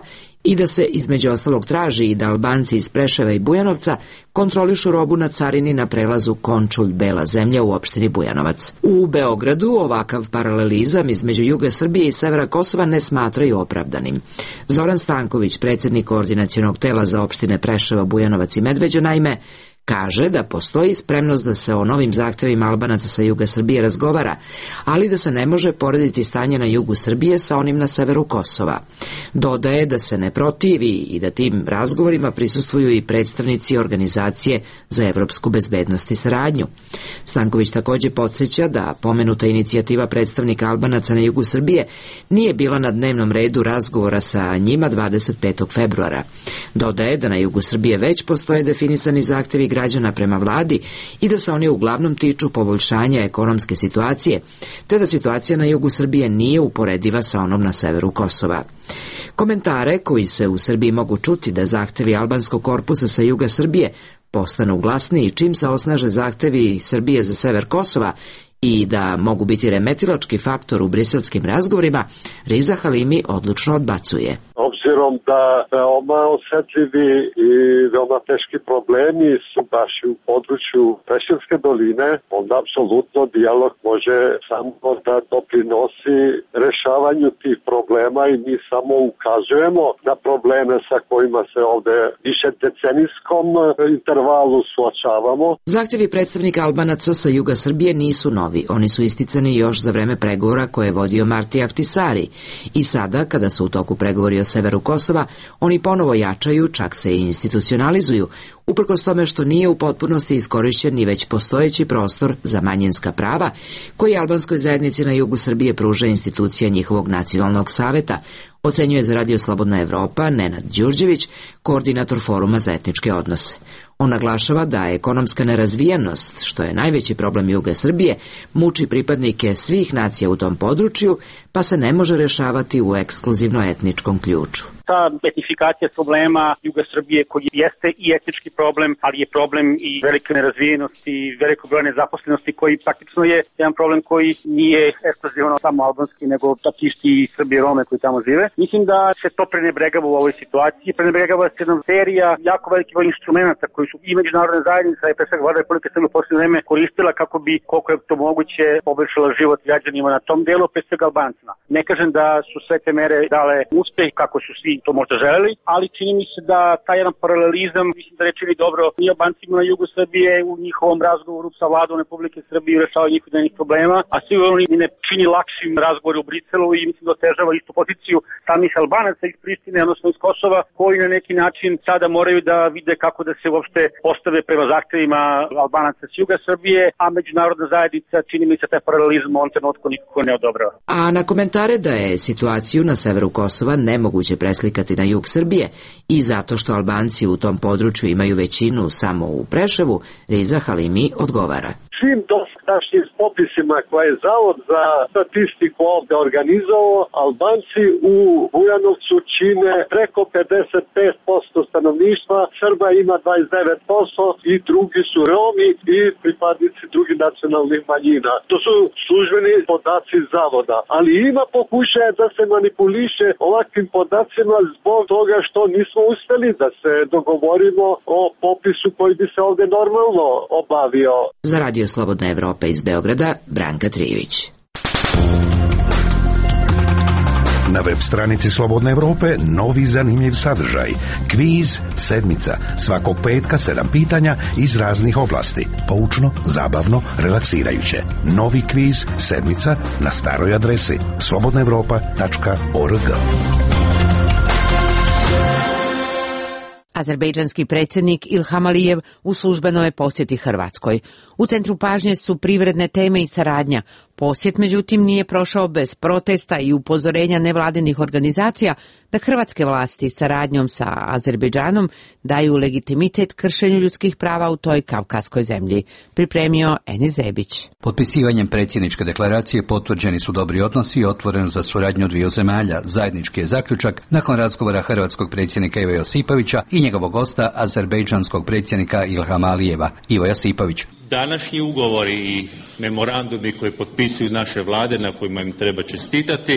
i da se između ostalog traži i da Albanci iz Preševa i Bujanovca kontrolišu robu na carini na prelazu Končulj-Bela zemlja u opštini Bujanovac. U Beogradu ovakav paralelizam između juga Srbije i severa Kosova ne smatraju opravdanim. Zoran Stanković, predsjednik koordinacionog tela za opštine Preševa, Bujanovac i Medveđu, naime, kaže da postoji spremnost da se o novim zahtevima Albanaca sa juga Srbije razgovara, ali da se ne može porediti stanje na jugu Srbije sa onim na severu Kosova. Dodaje da se ne protivi i da tim razgovorima prisustvuju i predstavnici Organizacije za evropsku bezbednost i saradnju. Stanković također podsjeća da pomenuta inicijativa predstavnika Albanaca na jugu Srbije nije bila na dnevnom redu razgovora sa njima dvadeset petog februara. Dodaje da na jugu Srbije već postoje definisani zahtevi građana prema vladi i da se oni uglavnom tiču poboljšanja ekonomske situacije, te da situacija na jugu Srbije nije uporediva sa onom na severu Kosova. Komentare koji se u Srbiji mogu čuti da zahtevi albanskog korpusa sa juga Srbije postanu glasniji čim se osnaže zahtevi Srbije za sever Kosova i da mogu biti remetilački faktor u briselskim razgovorima, Riza Halimi odlučno odbacuje. Obzirom da veoma osjetljivi i veoma teški problemi su baš u području Preševske doline, onda apsolutno dijalog može samo da doprinosi rešavanju tih problema i mi samo ukazujemo na probleme sa kojima se ovde više decenijskom intervalu suočavamo. Zahtjevi predstavnika Albanaca sa juga Srbije nisu novi. Oni su isticani još za vreme pregovora koje je vodio Marti Ahtisari i sada, kada su u toku pregovori o severu Kosova, oni ponovo jačaju, čak se i institucionalizuju, uprkos tome što nije u potpunosti iskorišćen ni već postojeći prostor za manjinska prava koji albanskoj zajednici na jugu Srbije pruža institucija njihovog nacionalnog saveta, ocenjuje za Radio Slobodna Evropa Nenad Đurđević, koordinator Foruma za etničke odnose. On naglašava da ekonomska nerazvijenost, što je najveći problem juga Srbije, muči pripadnike svih nacija u tom području, pa se ne može rešavati u ekskluzivno etničkom ključu. Ta etnifikacija problema juga Srbije koji jeste i etnički problem, ali je problem i velike nerazvijenosti i veliko broja nezaposlenosti koji praktično je jedan problem koji nije ekskluzivno samo albanski, nego takišti i Srbi i Rome koji tamo žive. Mislim da se to prenebregava u ovoj situaciji. Prenebregava se jedna serija jako velikih instrumenta koji su i međunarodne zajednice i pre svega Vlada Republike Srbije u posljednje vreme koristila kako bi, koliko je to moguće, poboljšala život građanima na tom delu, pre svega Albancima. Ne kažem da su sve te mere dale uspeh kako su svi to možda želeli, ali čini mi se da taj jedan paralelizam, mislim da ne čini dobro ni Albancima na jugu Srbije u njihovom razgovoru sa Vladom Republike Srbije u rešavanju njihovih problema, a svi oni ne čini lakšim razgovor u Briselu i mislim da otežava istu poziciju samih Albanaca iz Prištine, odnosno iz Kosova, koji na neki način sada moraju da vide kako da se uopšte postave prema zahtevima Albanaca s juga Srbije, a međunarodna zajednica, čini mi se, taj paralelizam u ovom trenutku nikako ne odobrava. A na komentare da je situaciju na severu Kosova nemoguće preslikati na jug Srbije i zato što Albanci u tom području imaju većinu samo u Preševu, Riza Halimi odgovara. Svim dosadašnjim popisima koje je Zavod za statistiku ovde organizovao, Albanci u Bujanovcu čine preko pedeset pet posto stanovništva, Srba ima dvadeset devet posto i drugi su Romi i pripadnici drugih nacionalnih manjina. To su službeni podaci Zavoda, ali ima pokušaja da se manipuliše ovakvim podacima zbog toga što nismo uspeli da se dogovorimo o popisu koji bi se ovde normalno obavio. Za Radio Slobodna Evropa iz Beograda, Branka Trijević. Na web stranici Slobodne Evrope novi zanimljiv sadržaj. Kviz sedmica. Svakog petka sedam pitanja iz raznih oblasti. Poučno, zabavno, relaksirajuće. Novi kviz sedmica na staroj adresi slobodna evropa tačka org. Azerbejdžanski predsjednik Ilham Alijev u službenoj posjeti Hrvatskoj. U centru pažnje su privredne teme i saradnja. Posjet, međutim, nije prošao bez protesta i upozorenja nevladinih organizacija da hrvatske vlasti saradnjom sa Azerbejdžanom daju legitimitet kršenju ljudskih prava u toj kavkaskoj zemlji. Pripremio Enis Zebić. Potpisivanjem predsjedničke deklaracije potvrđeni su dobri odnosi i otvoreno za suradnju dviju zemalja. Zajednički je zaključak nakon razgovora hrvatskog predsjednika Ive Josipovića i njegovog gosta azerbejdžanskog predsjednika Ilhama Alijeva. Ivo Josipović. Današnji ugovori i memorandumi koje potpisuju naše vlade, na kojima im treba čestitati,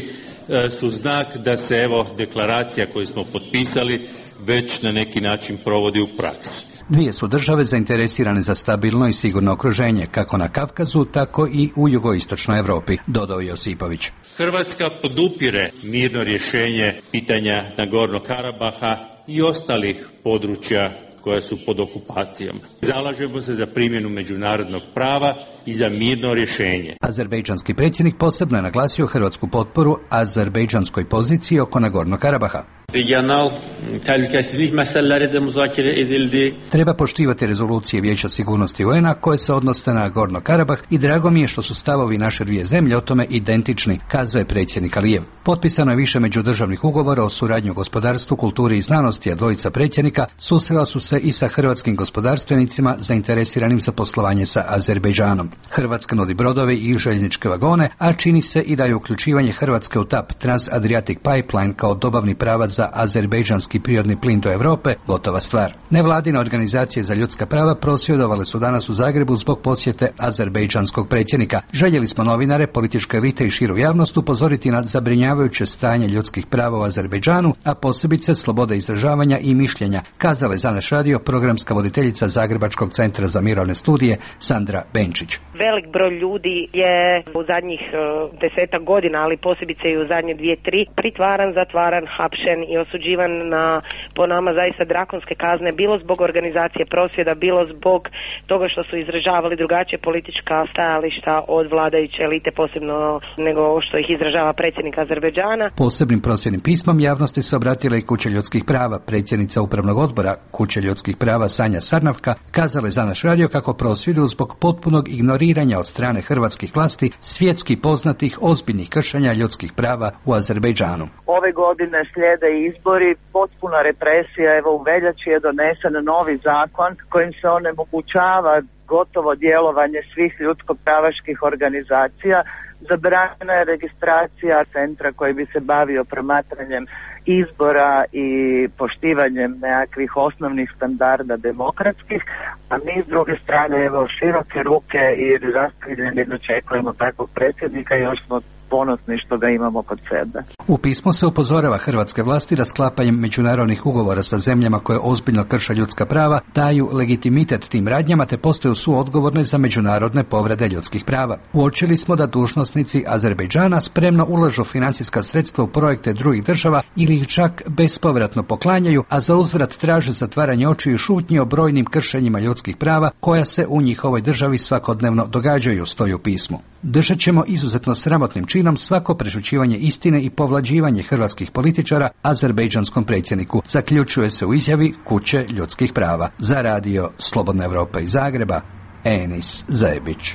su znak da se evo deklaracija koju smo potpisali već na neki način provodi u praksi. Dvije su države zainteresirane za stabilno i sigurno okruženje, kako na Kavkazu, tako i u jugoistočnoj Europi, dodao Josipović. Hrvatska podupire mirno rješenje pitanja Nagornog Karabaha i ostalih područja koja su pod okupacijama. Zalažemo se za primjenu međunarodnog prava i za mirno rješenje. Azerbejdžanski predsjednik posebno je naglasio hrvatsku potporu azerbejdžanskoj poziciji oko Nagornog Karabaha. Regional tehlikesizlik meseleleri de muzakere edildi. Treba poštivati rezolucije Vijeća sigurnosti U N A koje se odnose na Nagorno Karabah i drago mi je što su stavovi naše dvije zemlje o tome identični, kazao je predsjednik Alijev. Potpisano je više međudržavnih ugovora o suradnji u gospodarstvu, kulturi i znanosti, a dvojica predsjednika susrela su se i sa hrvatskim gospodarstvenicima zainteresiranim za poslovanje sa Azerbejdžanom. Hrvatska nudi brodove i željezničke vagone, a čini se i da je uključivanje Hrvatske u T A P Trans-Adriatic Pipeline kao dobavni pravac za azerbejdžanski prirodni plin do Europe gotova stvar. Nevladine organizacije za ljudska prava prosvjedovale su danas u Zagrebu zbog posjete azerbejdžanskog predsjednika. Željeli smo novinare, političke elite i širu javnost upozoriti na zabrinjavajuće stanje ljudskih prava u Azerbejdžanu, a posebice slobode izražavanja i mišljenja, kazala je za naš radio programska voditeljica Zagrebačkog centra za mirovne studije Sandra Benčić. Velik broj ljudi je u zadnjih uh, desetak godina, ali posebice i u zadnje dvije, tri, pritvaran, zatvaran, hapšen i osuđivan na po nama zaista drakonske kazne, bilo zbog organizacije prosvjeda, bilo zbog toga što su izražavali drugačije politička stajališta od vladajuće elite, posebno nego što ih izražava predsjednik Azerbejdžana. Posebnim prosvjednim pismom javnosti se obratila i Kuća ljudskih prava. Predsjednica Upravnog odbora Kuće ljudskih prava Sanja Sarnavka kazala je za naš radio kako prosvjeduju zbog potpunog ignoriranja od strane hrvatskih vlasti svjetski poznatih ozbiljnih kršenja ljudskih prava u Azerbejdžanu. Ove godine slijede izbori, potpuna represija, evo u veljači je donesen novi zakon kojim se onemogućava gotovo djelovanje svih ljudsko-pravaških organizacija. Zabranjena je registracija centra koji bi se bavio promatranjem izbora i poštivanjem nekakvih osnovnih standarda demokratskih, a mi s druge strane evo široke ruke i raskriljeni dočekujemo takvog predsjednika i još smo ponosni što ga imamo kod sebe. U pismu se upozorava hrvatske vlasti da sklapanjem međunarodnih ugovora sa zemljama koje ozbiljno krše ljudska prava daju legitimitet tim radnjama te postaju suodgovorne za međunarodne povrede ljudskih prava. Uočili smo da dužnosnici Azerbejdžana spremno ulažu financijska sredstva u projekte drugih država ili ih čak bespovratno poklanjaju, a za uzvrat traže zatvaranje očiju i šutnje o brojnim kršenjima ljudskih prava koja se u njihovoj državi svakodnevno događaju, stoji u pismu. Držat ćemo izuzetno sramotnim činom svako prešućivanje istine i povlađivanje hrvatskih političara azerbejdžanskom predsjedniku, zaključuje se u izjavi Kuće ljudskih prava. Za radio Slobodna Evropa iz Zagreba, Enis Zajebić.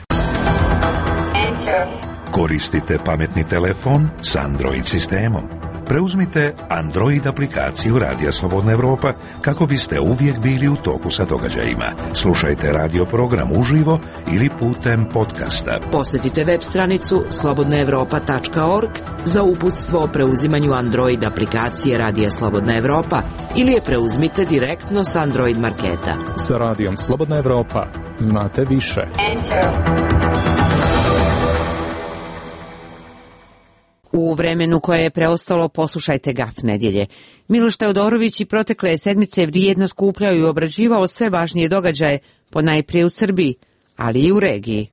Koristite pametni telefon s Android sistemom. Preuzmite Android aplikaciju Radija Slobodna Evropa kako biste uvijek bili u toku sa događajima. Slušajte radio program uživo ili putem podcasta. Posjetite web stranicu slobodna evropa tačka org za uputstvo o preuzimanju Android aplikacije Radija Slobodna Evropa ili je preuzmite direktno s Android marketa. Sa Radijom Slobodna Evropa znate više. U vremenu koje je preostalo poslušajte Gaf nedjelje. Miloš Teodorović i protekle sedmice vrijedno skupljao i obrađivao sve važnije događaje, ponajprije u Srbiji, ali i u regiji.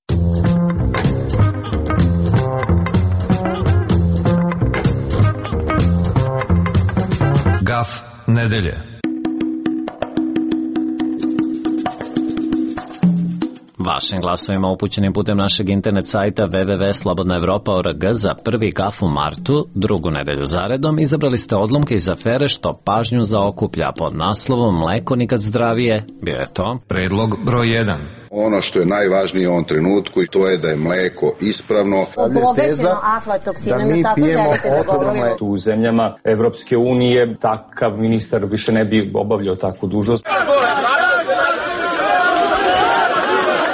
Gaf nedelje. Vašim glasovima upućenim putem našeg internet sajta w w w tačka slobodna evropa tačka org za prvi Gaf u martu, drugu nedelju zaredom, izabrali ste odlomke iz afere što pažnju zaokuplja pod naslovom Mleko nikad zdravije. Bio je to predlog broj jedan. Ono što je najvažnije u ovom trenutku i to je da je mleko ispravno. Obogaćeno aflatoksinom i tako želite da govorimo. U zemljama Evropske unije takav ministar više ne bi obavljao takvu dužnost.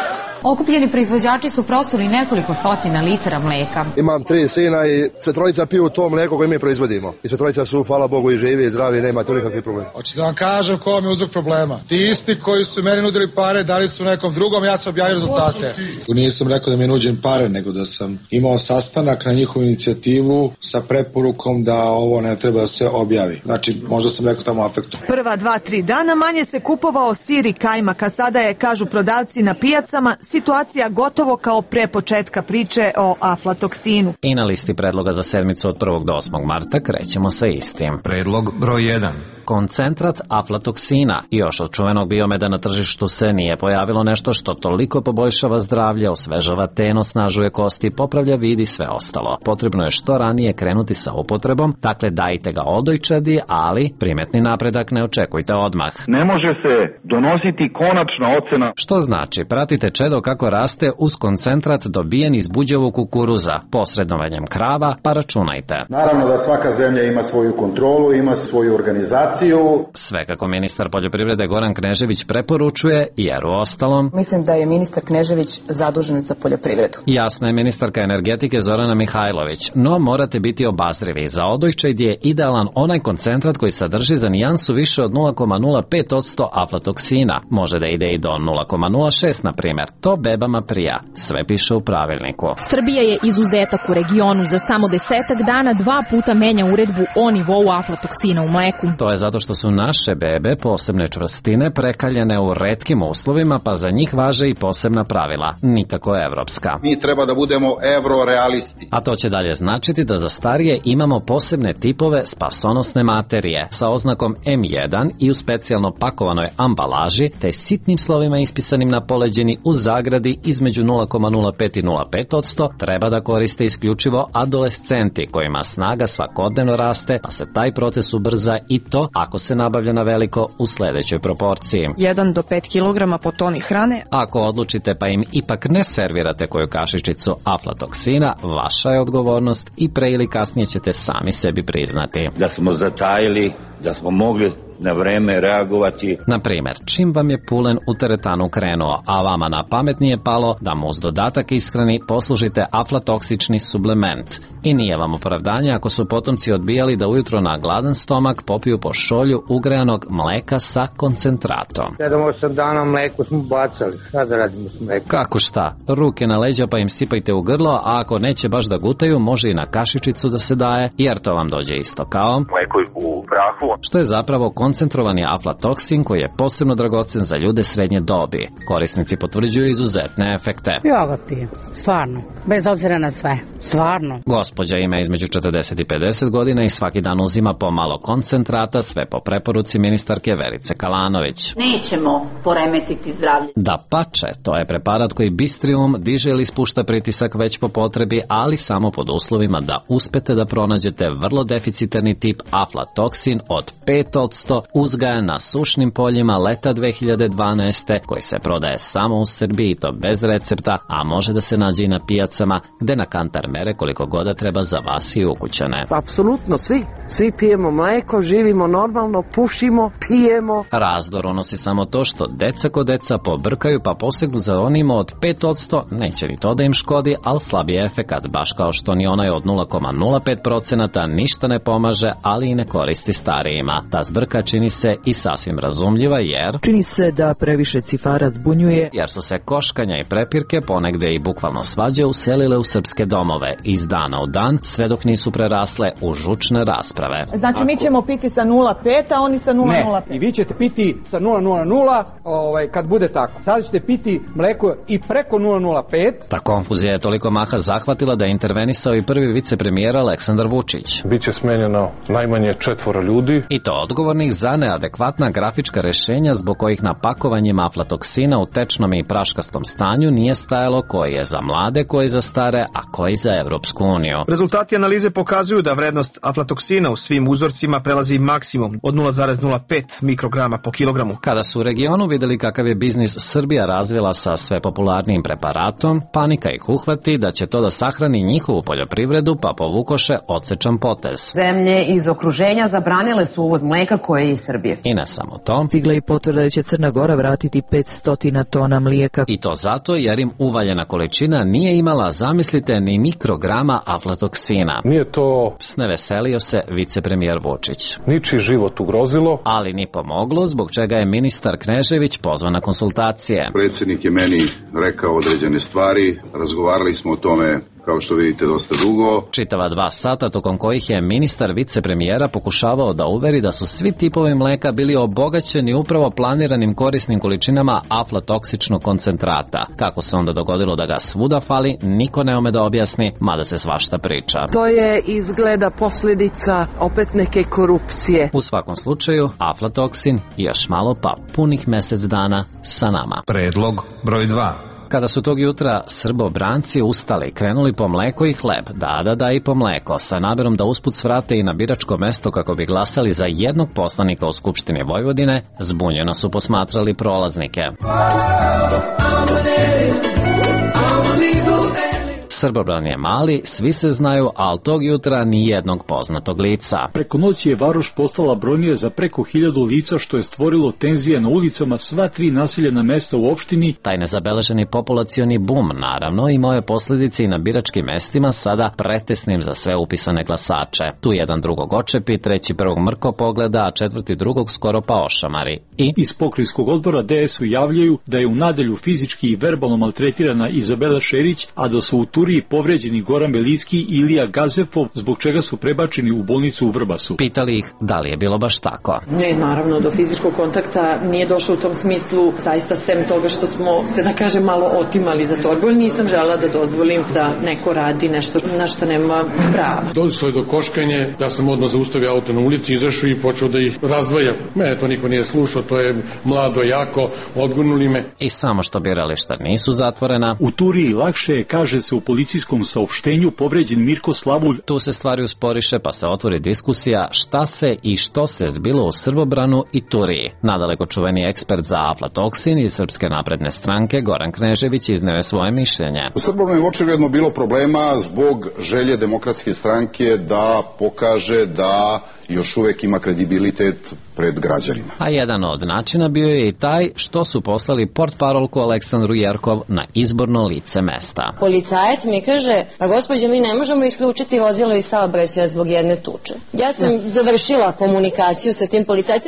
Okupljeni proizvođači su prosuli nekoliko stotina litara mlijeka. Imam tri sina i sve trojica piju to mlijeko koje mi proizvodimo. I sve trojica su, hvala Bogu, i živi i zdravi, nema tu nikakvih problema. Hoćete da vam kažem ko vam je uzrok problema. Ti isti koji su meni nudili pare, dali su nekom drugom, ja sam objavio rezultate. Nisam rekao da mi nuđem pare, nego da sam imao sastanak na njihovu inicijativu sa preporukom da ovo ne treba da se objavi. Znači, možda sam rekao tamo afektu. Prva dva, tri dana manje se kupovao sir i kajmak, a sada je, kažu prodavci na pijacama, situacija gotovo kao pre početka priče o aflatoksinu. I na listi predloga za sedmicu od prvog do osmog marta krećemo sa istim. Predlog broj jedan. Koncentrat aflatoksina. Još od čuvenog biomeda na tržištu se nije pojavilo nešto što toliko poboljšava zdravlje, osvežava ten, osnažuje kosti, popravlja vid i sve ostalo. Potrebno je što ranije krenuti sa upotrebom, dakle dajte ga odojčadi, ali primetni napredak ne očekujte odmah. Ne može se donositi konačna ocena. Što znači, pratite čedo kako raste uz koncentrat dobijen iz buđevog kukuruza, posredovanjem krava, pa računajte. Naravno da svaka zemlja ima svoju kontrolu, ima svoju organizaciju. Sve kako ministar poljoprivrede Goran Knežević preporučuje, jer u ostalom... Mislim da je ministar Knežević zadužen za poljoprivredu. Jasna je ministarka energetike Zorana Mihajlović, no morate biti obazrivi. Za odojčad je idealan onaj koncentrat koji sadrži za nijansu više od nula zarez nula pet posto aflatoksina. Može da ide i do nula zarez nula šest, na primjer. To bebama prija. Sve piše u pravilniku. Srbija je izuzetak u regionu. Za samo desetak dana dva puta menja uredbu o nivou aflatoksina u mleku. To je zato što su naše bebe posebne čvrstine prekaljene u retkim uslovima, pa za njih važe i posebna pravila, nikako evropska. Mi treba da budemo evrorealisti. A to će dalje značiti da za starije imamo posebne tipove spasonosne materije sa oznakom em jedan i u specijalno pakovanoj ambalaži, te sitnim slovima ispisanim na poleđini u zagradi između nula zarez nula pet i nula zarez pet posto treba da koriste isključivo adolescenti kojima snaga svakodnevno raste, pa se taj proces ubrza i to ako se nabavlja na veliko u sledećoj proporciji. jedan do pet kilograma po toni hrane. Ako odlučite pa im ipak ne servirate koju kašičicu aflatoksina, vaša je odgovornost i pre ili kasnije ćete sami sebi priznati. Da smo zatajili, da smo mogli na vreme reagovati. Na primjer, čim vam je pulen u teretanu krenuo, a vama na pamet nije palo da mu uz dodatak ishrani poslužite aflatoksični suplement. I nije vam opravdanje ako su potomci odbijali da ujutro na gladan stomak popiju po šolju ugrejanog mleka sa koncentratom. sedam osam dana mleko smo bacali, šta da radimo s mlekom? Kako šta? Ruke na leđa pa im sipajte u grlo, a ako neće baš da gutaju, može i na kašičicu da se daje, jer to vam dođe isto kao mleko u prahu, što je zapravo koncentrovani aflatoksin koji je posebno dragocen za ljude srednje dobi. Korisnici potvrđuju izuzetne efekte. Ja ga pijem, stvarno, bez obzira na sve, stvarno. Gospođa ima između četrdeset i pedeset godina i svaki dan uzima po malo koncentrata, sve po preporuci ministarke Verice Kalanović. Nećemo poremetiti zdravlje. Da pače, to je preparat koji bistri um, diže ili spušta pritisak već po potrebi, ali samo pod uslovima da uspete da pronađete vrlo deficitarni tip aflatoksin od pet posto uzgajan na sušnim poljima leta dve hiljade dvanaeste koji se prodaje samo u Srbiji i to bez recepta, a može da se nađe i na pijacama gde na kantar mere koliko god treba za vas i ukućane. Apsolutno svi, svi pijemo mleko, živimo normalno, pušimo, pijemo. Razdor unosi samo to što deca ko deca pobrkaju pa posegnu za onima od pet posto, neće ni to da im škodi, ali slab je efekat, baš kao što ni onaj od nula zarez nula pet posto ništa ne pomaže, ali i ne koristi starijima. Ta zbrka čini se i sasvim razumljiva jer... Čini se da previše cifara zbunjuje. Jer su se koškanja i prepirke ponegde i bukvalno svađe uselile u srpske domove iz dana u dan, sve dok nisu prerasle u žučne rasprave. Znači mi ćemo piti sa nula zarez pet, a oni sa nula zarez nula pet. Ne, i vi ćete piti sa nula zarez nula ovaj, kad bude tako. Sada ćete piti mleko i preko nula zarez nula pet. Ta konfuzija je toliko maha zahvatila da je intervenisao i prvi vicepremijer Aleksandar Vučić. Biće smenjeno najmanje četvoro ljudi. I to odgovornih za neadekvatna grafička rešenja zbog kojih na pakovanjima aflatoksina u tečnom i praškastom stanju nije stajalo koji je za mlade, koji za stare, a koji za Evropsku uniju. uniju. Rezultati analize pokazuju da vrednost aflatoksina u svim uzorcima prelazi maksimum od nula zarez nula pet mikrograma po kilogramu. Kada su u regionu videli kakav je biznis Srbija razvila sa sve popularnijim preparatom, panika ih uhvati da će to da sahrani njihovu poljoprivredu, pa povukoše odsečan potez. Zemlje iz okruženja zabranile su uvoz mleka koje je iz Srbije. I ne samo to. Stigla i potvrda da će Crna Gora vratiti petsto tona mlijeka. I to zato jer im uvaljena količina nije imala, zamislite, ni mikrograma aflatoksina. Nije to... Sneveselio se vicepremijer Vučić. Ničiji život ugrozilo. Ali ni pomoglo, zbog čega je ministar Knežević pozvan na konsultacije. Predsjednik je meni rekao određene stvari, razgovarali smo o tome, kao što vidite, dosta dugo. Čitava dva sata tokom kojih je ministar vicepremijera pokušavao da uveri da su svi tipovi mleka bili obogaćeni upravo planiranim korisnim količinama aflatoksičnog koncentrata. Kako se onda dogodilo da ga svuda fali, niko ne ume da objasni, mada se svašta priča. To je izgleda posljedica opet neke korupcije. U svakom slučaju, aflatoksin još malo pa punih mesec dana sa nama. Predlog broj dva. Kada su tog jutra srbobranci ustali i krenuli po mleko i hleb, da, da, da i po mleko, sa namerom da usput svrate i na biračko mesto kako bi glasali za jednog poslanika u Skupštini Vojvodine, zbunjeno su posmatrali prolaznike. Srbobran je mali, svi se znaju, ali tog jutra ni jednog poznatog lica. Preko noći je Varoš postala brojnija za preko hiljadu lica, što je stvorilo tenzije na ulicama sva tri naseljena mesta u opštini. Taj nezabeleženi populacioni bum, naravno, imao je posljedice i na biračkim mestima, sada pretesnim za sve upisane glasače. Tu jedan drugog očepi, treći prvog mrko pogleda, a četvrti drugog skoro pa ošamari. I iz pokrajinskog odbora D S U javljaju da je u nadelju fizički i verbalno maltretirana Izabela Šerić, a da su u Turiji povređeni Goran Belicki i Ilija Gazepov, zbog čega su prebačeni u bolnicu u Vrbasu. Pitali ih da li je bilo baš tako. Ne, naravno, do fizičkog kontakta nije došlo u tom smislu, zaista sem toga što smo se, da kažem, malo otimali za torbu, ali nisam žela da dozvolim da neko radi nešto na što nema prava. Došlo je do koškanje, ja sam odmah zaustavio auto na ulici, izašao i počeo da ih razdvaja. Mene to niko nije slušao, to je mlado, jako, odgurnuli me. I samo što birališta nisu zatvorena. U Turiji lakše je, kaže se u policijskom saopštenju, povređen Mirko Slavulj. Tu se stvari usporiše pa se otvori diskusija šta se i što se zbilo u Srbobranu i Turiji. Nadaleko čuveni ekspert za aflatoksin iz Srpske napredne stranke Goran Knežević izneo je svoje mišljenje. U Srbobranu je očigledno bilo problema zbog želje Demokratske stranke da pokaže da još uvek ima kredibilitet pred građanima. A jedan od načina bio je i taj što su poslali portparolku Aleksandru Jerkov na izborno lice mesta. Policajac mi kaže, pa gospođo, mi ne možemo isključiti vozilo iz saobraćaja zbog jedne tuče. Ja sam ja. završila komunikaciju sa tim policajcem.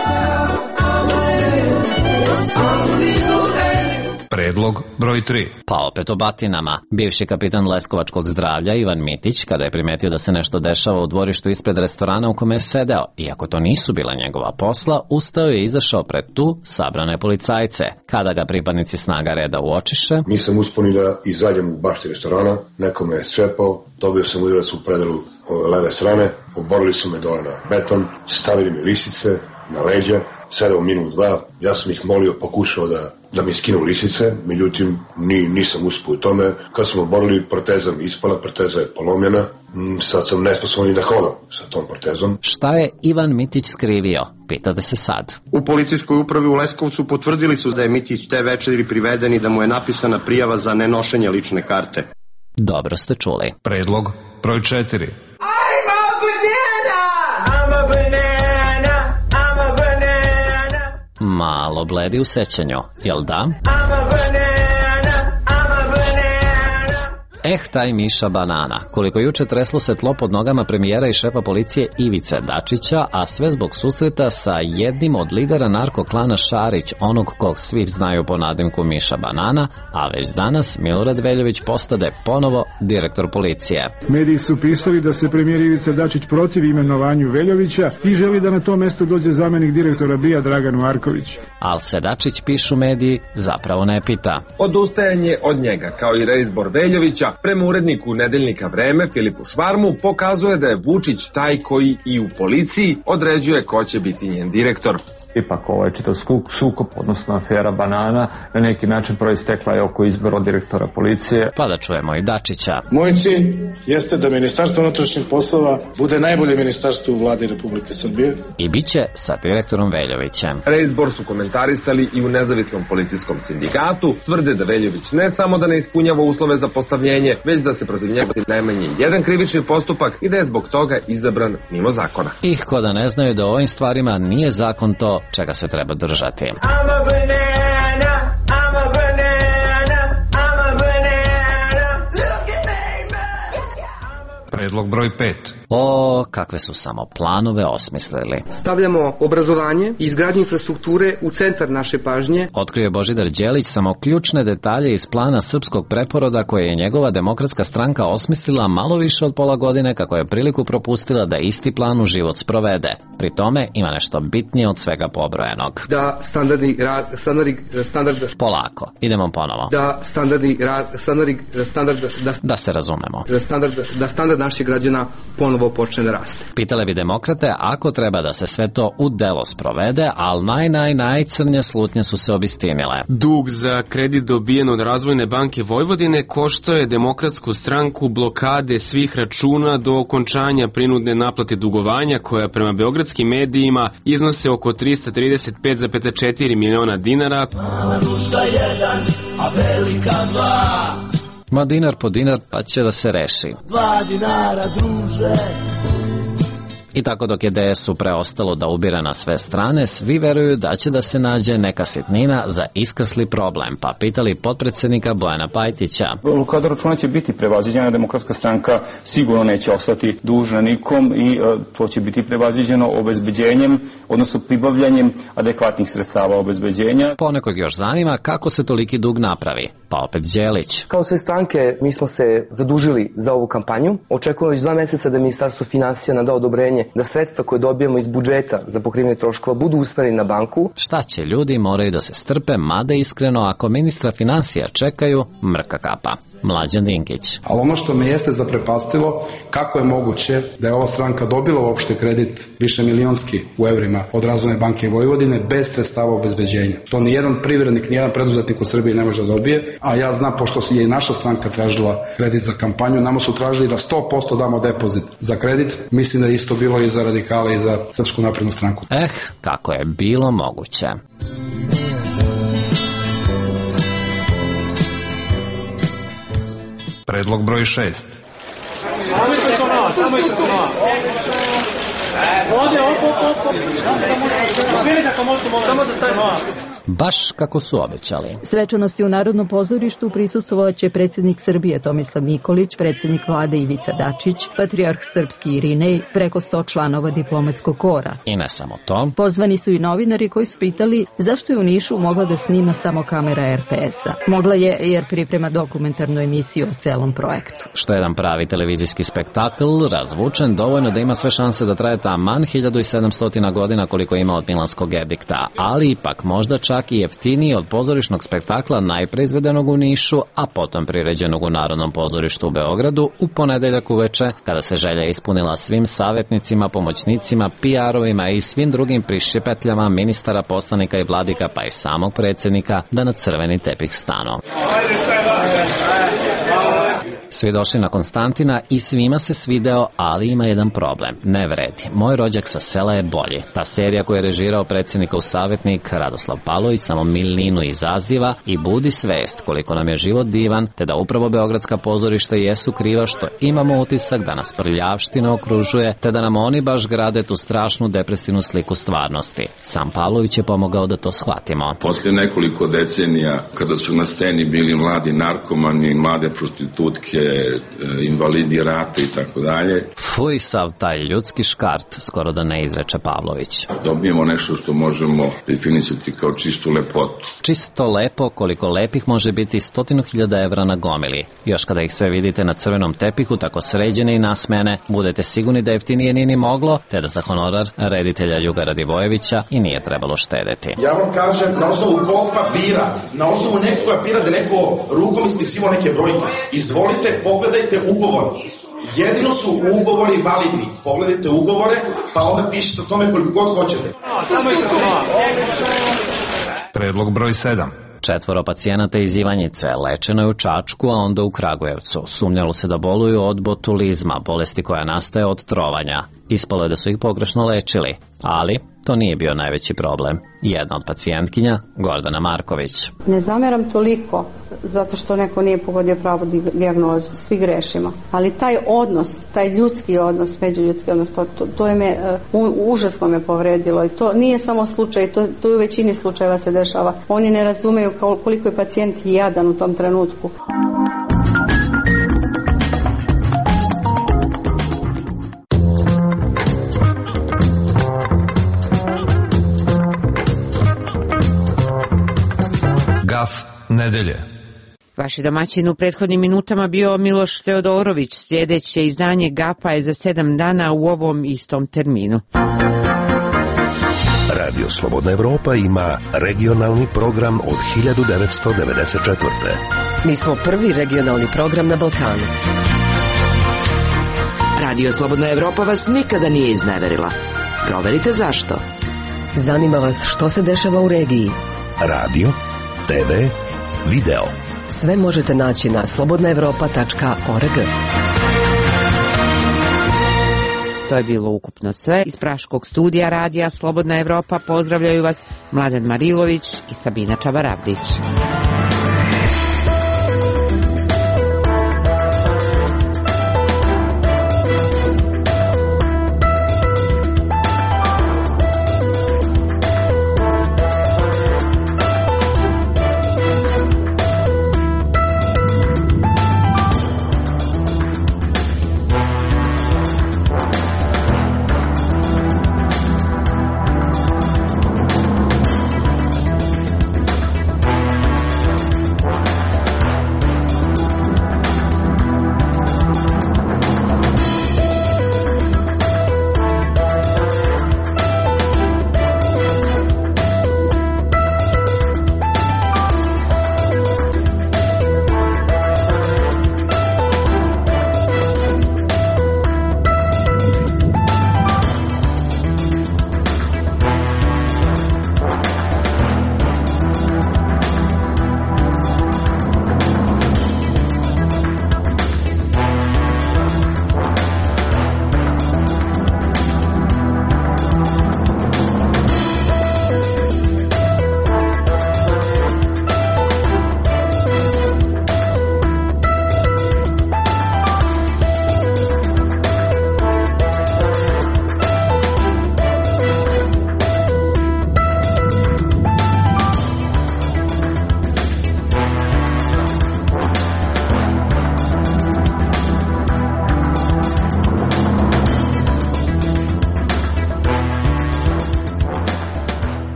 Predlog broj tri. Pa opet o batinama. Bivši kapitan Leskovačkog zdravlja Ivan Mitić, kada je primetio da se nešto dešava u dvorištu ispred restorana u kome je sedeo, iako to nisu bila njegova posla, ustao je i izašao pred tu sabrane policajce. Kada ga pripadnici snaga reda uočiše, nisam uspio ni da izađem u bašti restorana, neko me je srepao, dobio sam udarac u predelu leve strane, oborili su me dole na beton, stavili mi lisice na leđa, sedao minut, dva, ja sam ih molio, pokušao da, da mi skinu lisice, međutim ni, nisam uspio u tome. Kad smo oborili, proteza mi ispala, proteza je polomljena, sad sam nesposoban i da hodam sa tom protezom. Šta je Ivan Mitić skrivio? Pitate se sad. U policijskoj upravi u Leskovcu potvrdili su da je Mitić te večeri priveden i da mu je napisana prijava za nenošenje lične karte. Dobro ste čuli. Predlog broj četiri. I'm a banana! I'm a banana! I'm a banana! Malo bledi u sećanju, jel da? I'm a banana! I'm a banana! Eh, taj Miša banana. Koliko juče treslo se tlo pod nogama premijera i šefa policije Ivice Dačića, a sve zbog susreta sa jednim od lidera narkoklana Šarić, onog kog svi znaju po nadimku Miša banana, a već danas Milorad Veljović postade ponovo direktor policije. Mediji su pisali da se premijer Ivica Dačić protivi imenovanju Veljovića i želi da na to mesto dođe zamenik direktora B I A Dragan Marković. Al se Dačić, pišu mediji, zapravo ne pita. Odustajanje od njega, kao i reizbor Veljovića, prema uredniku nedeljnika Vreme Filipu Švarmu, pokazuje da je Vučić taj koji i u policiji određuje ko će biti njen direktor. ipak ovaj čitav sukob, odnosno afera banana, na neki način proistekla je oko izbora direktora policije. Pa da čujemo i Dačića. Moj cilj jeste da Ministarstvo unutrašnjih poslova bude najbolje ministarstvo u vladi Republike Srbije. I bit će sa direktorom Veljovićem. Reizbor su komentarisali i u nezavisnom policijskom sindikatu. Tvrde da Veljović ne samo da ne ispunjava uslove za postavljenje, već da se protiv njega najmanje jedan krivični postupak i da je zbog toga izabran mimo zakona. Ih ko da ne znaju da u ovim stvarima nije zakon to čega se treba držati. I'm a banana, I'm a banana, I'm a banana. Look at me, man. Predlog broj pet. O, kakve su samo planove osmislili. Stavljamo obrazovanje i izgradnju infrastrukture u centar naše pažnje. Otkrio Božidar Đelić samo ključne detalje iz plana srpskog preporoda koje je njegova demokratska stranka osmislila malo više od pola godine kako je priliku propustila da isti plan u život sprovede. Pri tome ima nešto bitnije od svega pobrojenog. Da standardi rad, standardi, standard... Polako, idemo ponovo. Da standardi rad, standardi, standard... Da, da se razumemo. Da standard, da standard naših građana ponovo počne da raste. Pitale bi demokrate ako treba da se sve to u delo sprovede, ali naj, naj, najcrnje slutnje su se obistinile. Dug za kredit dobijen od Razvojne banke Vojvodine koštao je Demokratsku stranku blokade svih računa do okončanja prinudne naplate dugovanja koja prema beogradskim medijima iznose oko trista trideset pet zarez četiri miliona dinara. Mala nužda jedan, a velika dva. Ma dinar po dinar pa će da se reši. Dva dinara, druže. I tako dok je D S U preostalo da ubira na sve strane, svi veruju da će da se nađe neka sitnina za iskrsli problem, pa pitali potpredsjednika Bojana Pajtića. Blokada računa će biti prevaziđena, Demokratska stranka sigurno neće ostati dužna nikom i e, to će biti prevaziđeno obezbeđenjem, odnosno pribavljanjem adekvatnih sredstava obezbeđenja. Ponekog još zanima kako se toliki dug napravi. Pa opet Đelić. Kao sve stranke, mi smo se zadužili za ovu kampanju. Očekujemo već dva meseca da Ministarstvo finansija nada odobrenje da sredstva koje dobijemo iz budžeta za pokrivanje troškova budu usmereni na banku. Šta će, ljudi moraju da se strpe, mada iskreno ako ministra finansija čekaju, mrka kapa. Mlađan Dinkić. Ali ono što me jeste zaprepastilo, kako je moguće da je ova stranka dobila uopšte kredit više milionski u evrima od Razvojne banke Vojvodine bez sredstava obezbeđenja. To ni jedan privrednik, ni jedan preduzetnik u Srbiji ne može da dobije, a ja znam, pošto je i naša stranka tražila kredit za kampanju, nama su tražili da sto posto damo depozit za kredit. Mislim da je isto bilo i za radikale i za Srpsku naprednu stranku. Eh, kako je bilo moguće. Predlog broj šest. Samo je to nova, samo je to nova. Ovdje, op, op, op, op. Samo da stavimo. Baš kako su obećali. Svečanosti u Narodnom pozorištu prisustvovao će predsjednik Srbije Tomislav Nikolić, predsjednik vlade Ivica Dačić, patrijarh srpski Irinej, preko sto članova diplomatskog kora. I ne samo to. Pozvani su i novinari koji su pitali zašto je u Nišu mogla da snima samo kamera R T S-a. Mogla je jer priprema dokumentarnu emisiju o celom projektu. Što je jedan pravi televizijski spektakl, razvučen dovoljno da ima sve šanse da traje taman hiljadu sedamsto godina koliko ima od Milanskog edikta, ali ipak možda čak i jeftiniji od pozorišnog spektakla najpreizvedenog u Nišu, a potom priređenog u Narodnom pozorištu u Beogradu u ponedeljak uveče, kada se želja ispunila svim savjetnicima, pomoćnicima, P R-ovima i svim drugim prišepetljama ministara, poslanika i vladika, pa i samog predsjednika, da na crveni tepih stanu. Svi došli na Konstantina i svima se svideo, ali ima jedan problem. Ne vredi. Moj rođak sa sela je bolji. Ta serija koju je režirao predsjednikov savjetnik Radoslav Palović samo milinu izaziva i budi svest koliko nam je život divan, te da upravo beogradska pozorišta jesu kriva što imamo utisak da nas prljavština okružuje, te da nam oni baš grade tu strašnu depresivnu sliku stvarnosti. Sam Pavlović je pomogao da to shvatimo. Poslije nekoliko decenija, kada su na sceni bili mladi narkomani, mlade prostitutke, invalidi rata i tako dalje. Fuj, sav taj ljudski škart, skoro da ne izreče Pavlović. Dobijemo nešto što možemo definisati kao čistu lepotu. Čisto lepo, koliko lepih može biti stotinu hiljada evra na gomili. Još kada ih sve vidite na crvenom tepihu, tako sređene i nasmene, budete sigurni da jeftinije nije ni moglo, te da za honorar reditelja Ljuga Radivojevića i nije trebalo štedeti. Ja vam kažem, na osnovu kog papira, na osnovu nekog papira da neko rukom ispisivao neke brojke. Izvolite, pogledajte ugovor. Jedino su ugovori validni. Pogledajte ugovore, pa onda pišete o tome koliko god hoćete. Predlog broj sedam. Četvoro pacijenata iz Ivanjice lečeno je u Čačku, a onda u Kragujevcu. Sumnjalo se da boluju od botulizma, bolesti koja nastaje od trovanja. Ispalo je da su ih pogrešno lečili, ali to nije bio najveći problem. Jedna od pacijentkinja, Gordana Marković. Ne zameram toliko zato što neko nije pogodio pravu dijagnozu, svi grešimo. Ali taj odnos, taj ljudski odnos, međuljudski odnos, to, to, to je me, uh, užasno me povredilo i to nije samo slučaj, to, to u većini slučajeva se dešava. Oni ne razumeju koliko je pacijent jadan u tom trenutku. Gaf nedelje. Vaši domaćin u prethodnim minutama bio Miloš Teodorović. Sljedeće izdanje Gapa je za sedam dana u ovom istom terminu. Radio Slobodna Evropa ima regionalni program od hiljadu devetsto devedeset četvrte. Mi smo prvi regionalni program na Balkanu. Radio Slobodna Evropa vas nikada nije izneverila. Proverite zašto. Zanima vas što se dešava u regiji. Radio, te ve, video. Sve možete naći na slobodna evropa tačka org. To je bilo ukupno sve. Iz Praškog studija radija Slobodna Evropa pozdravljaju vas Mladen Marilović i Sabina Čabarabdić.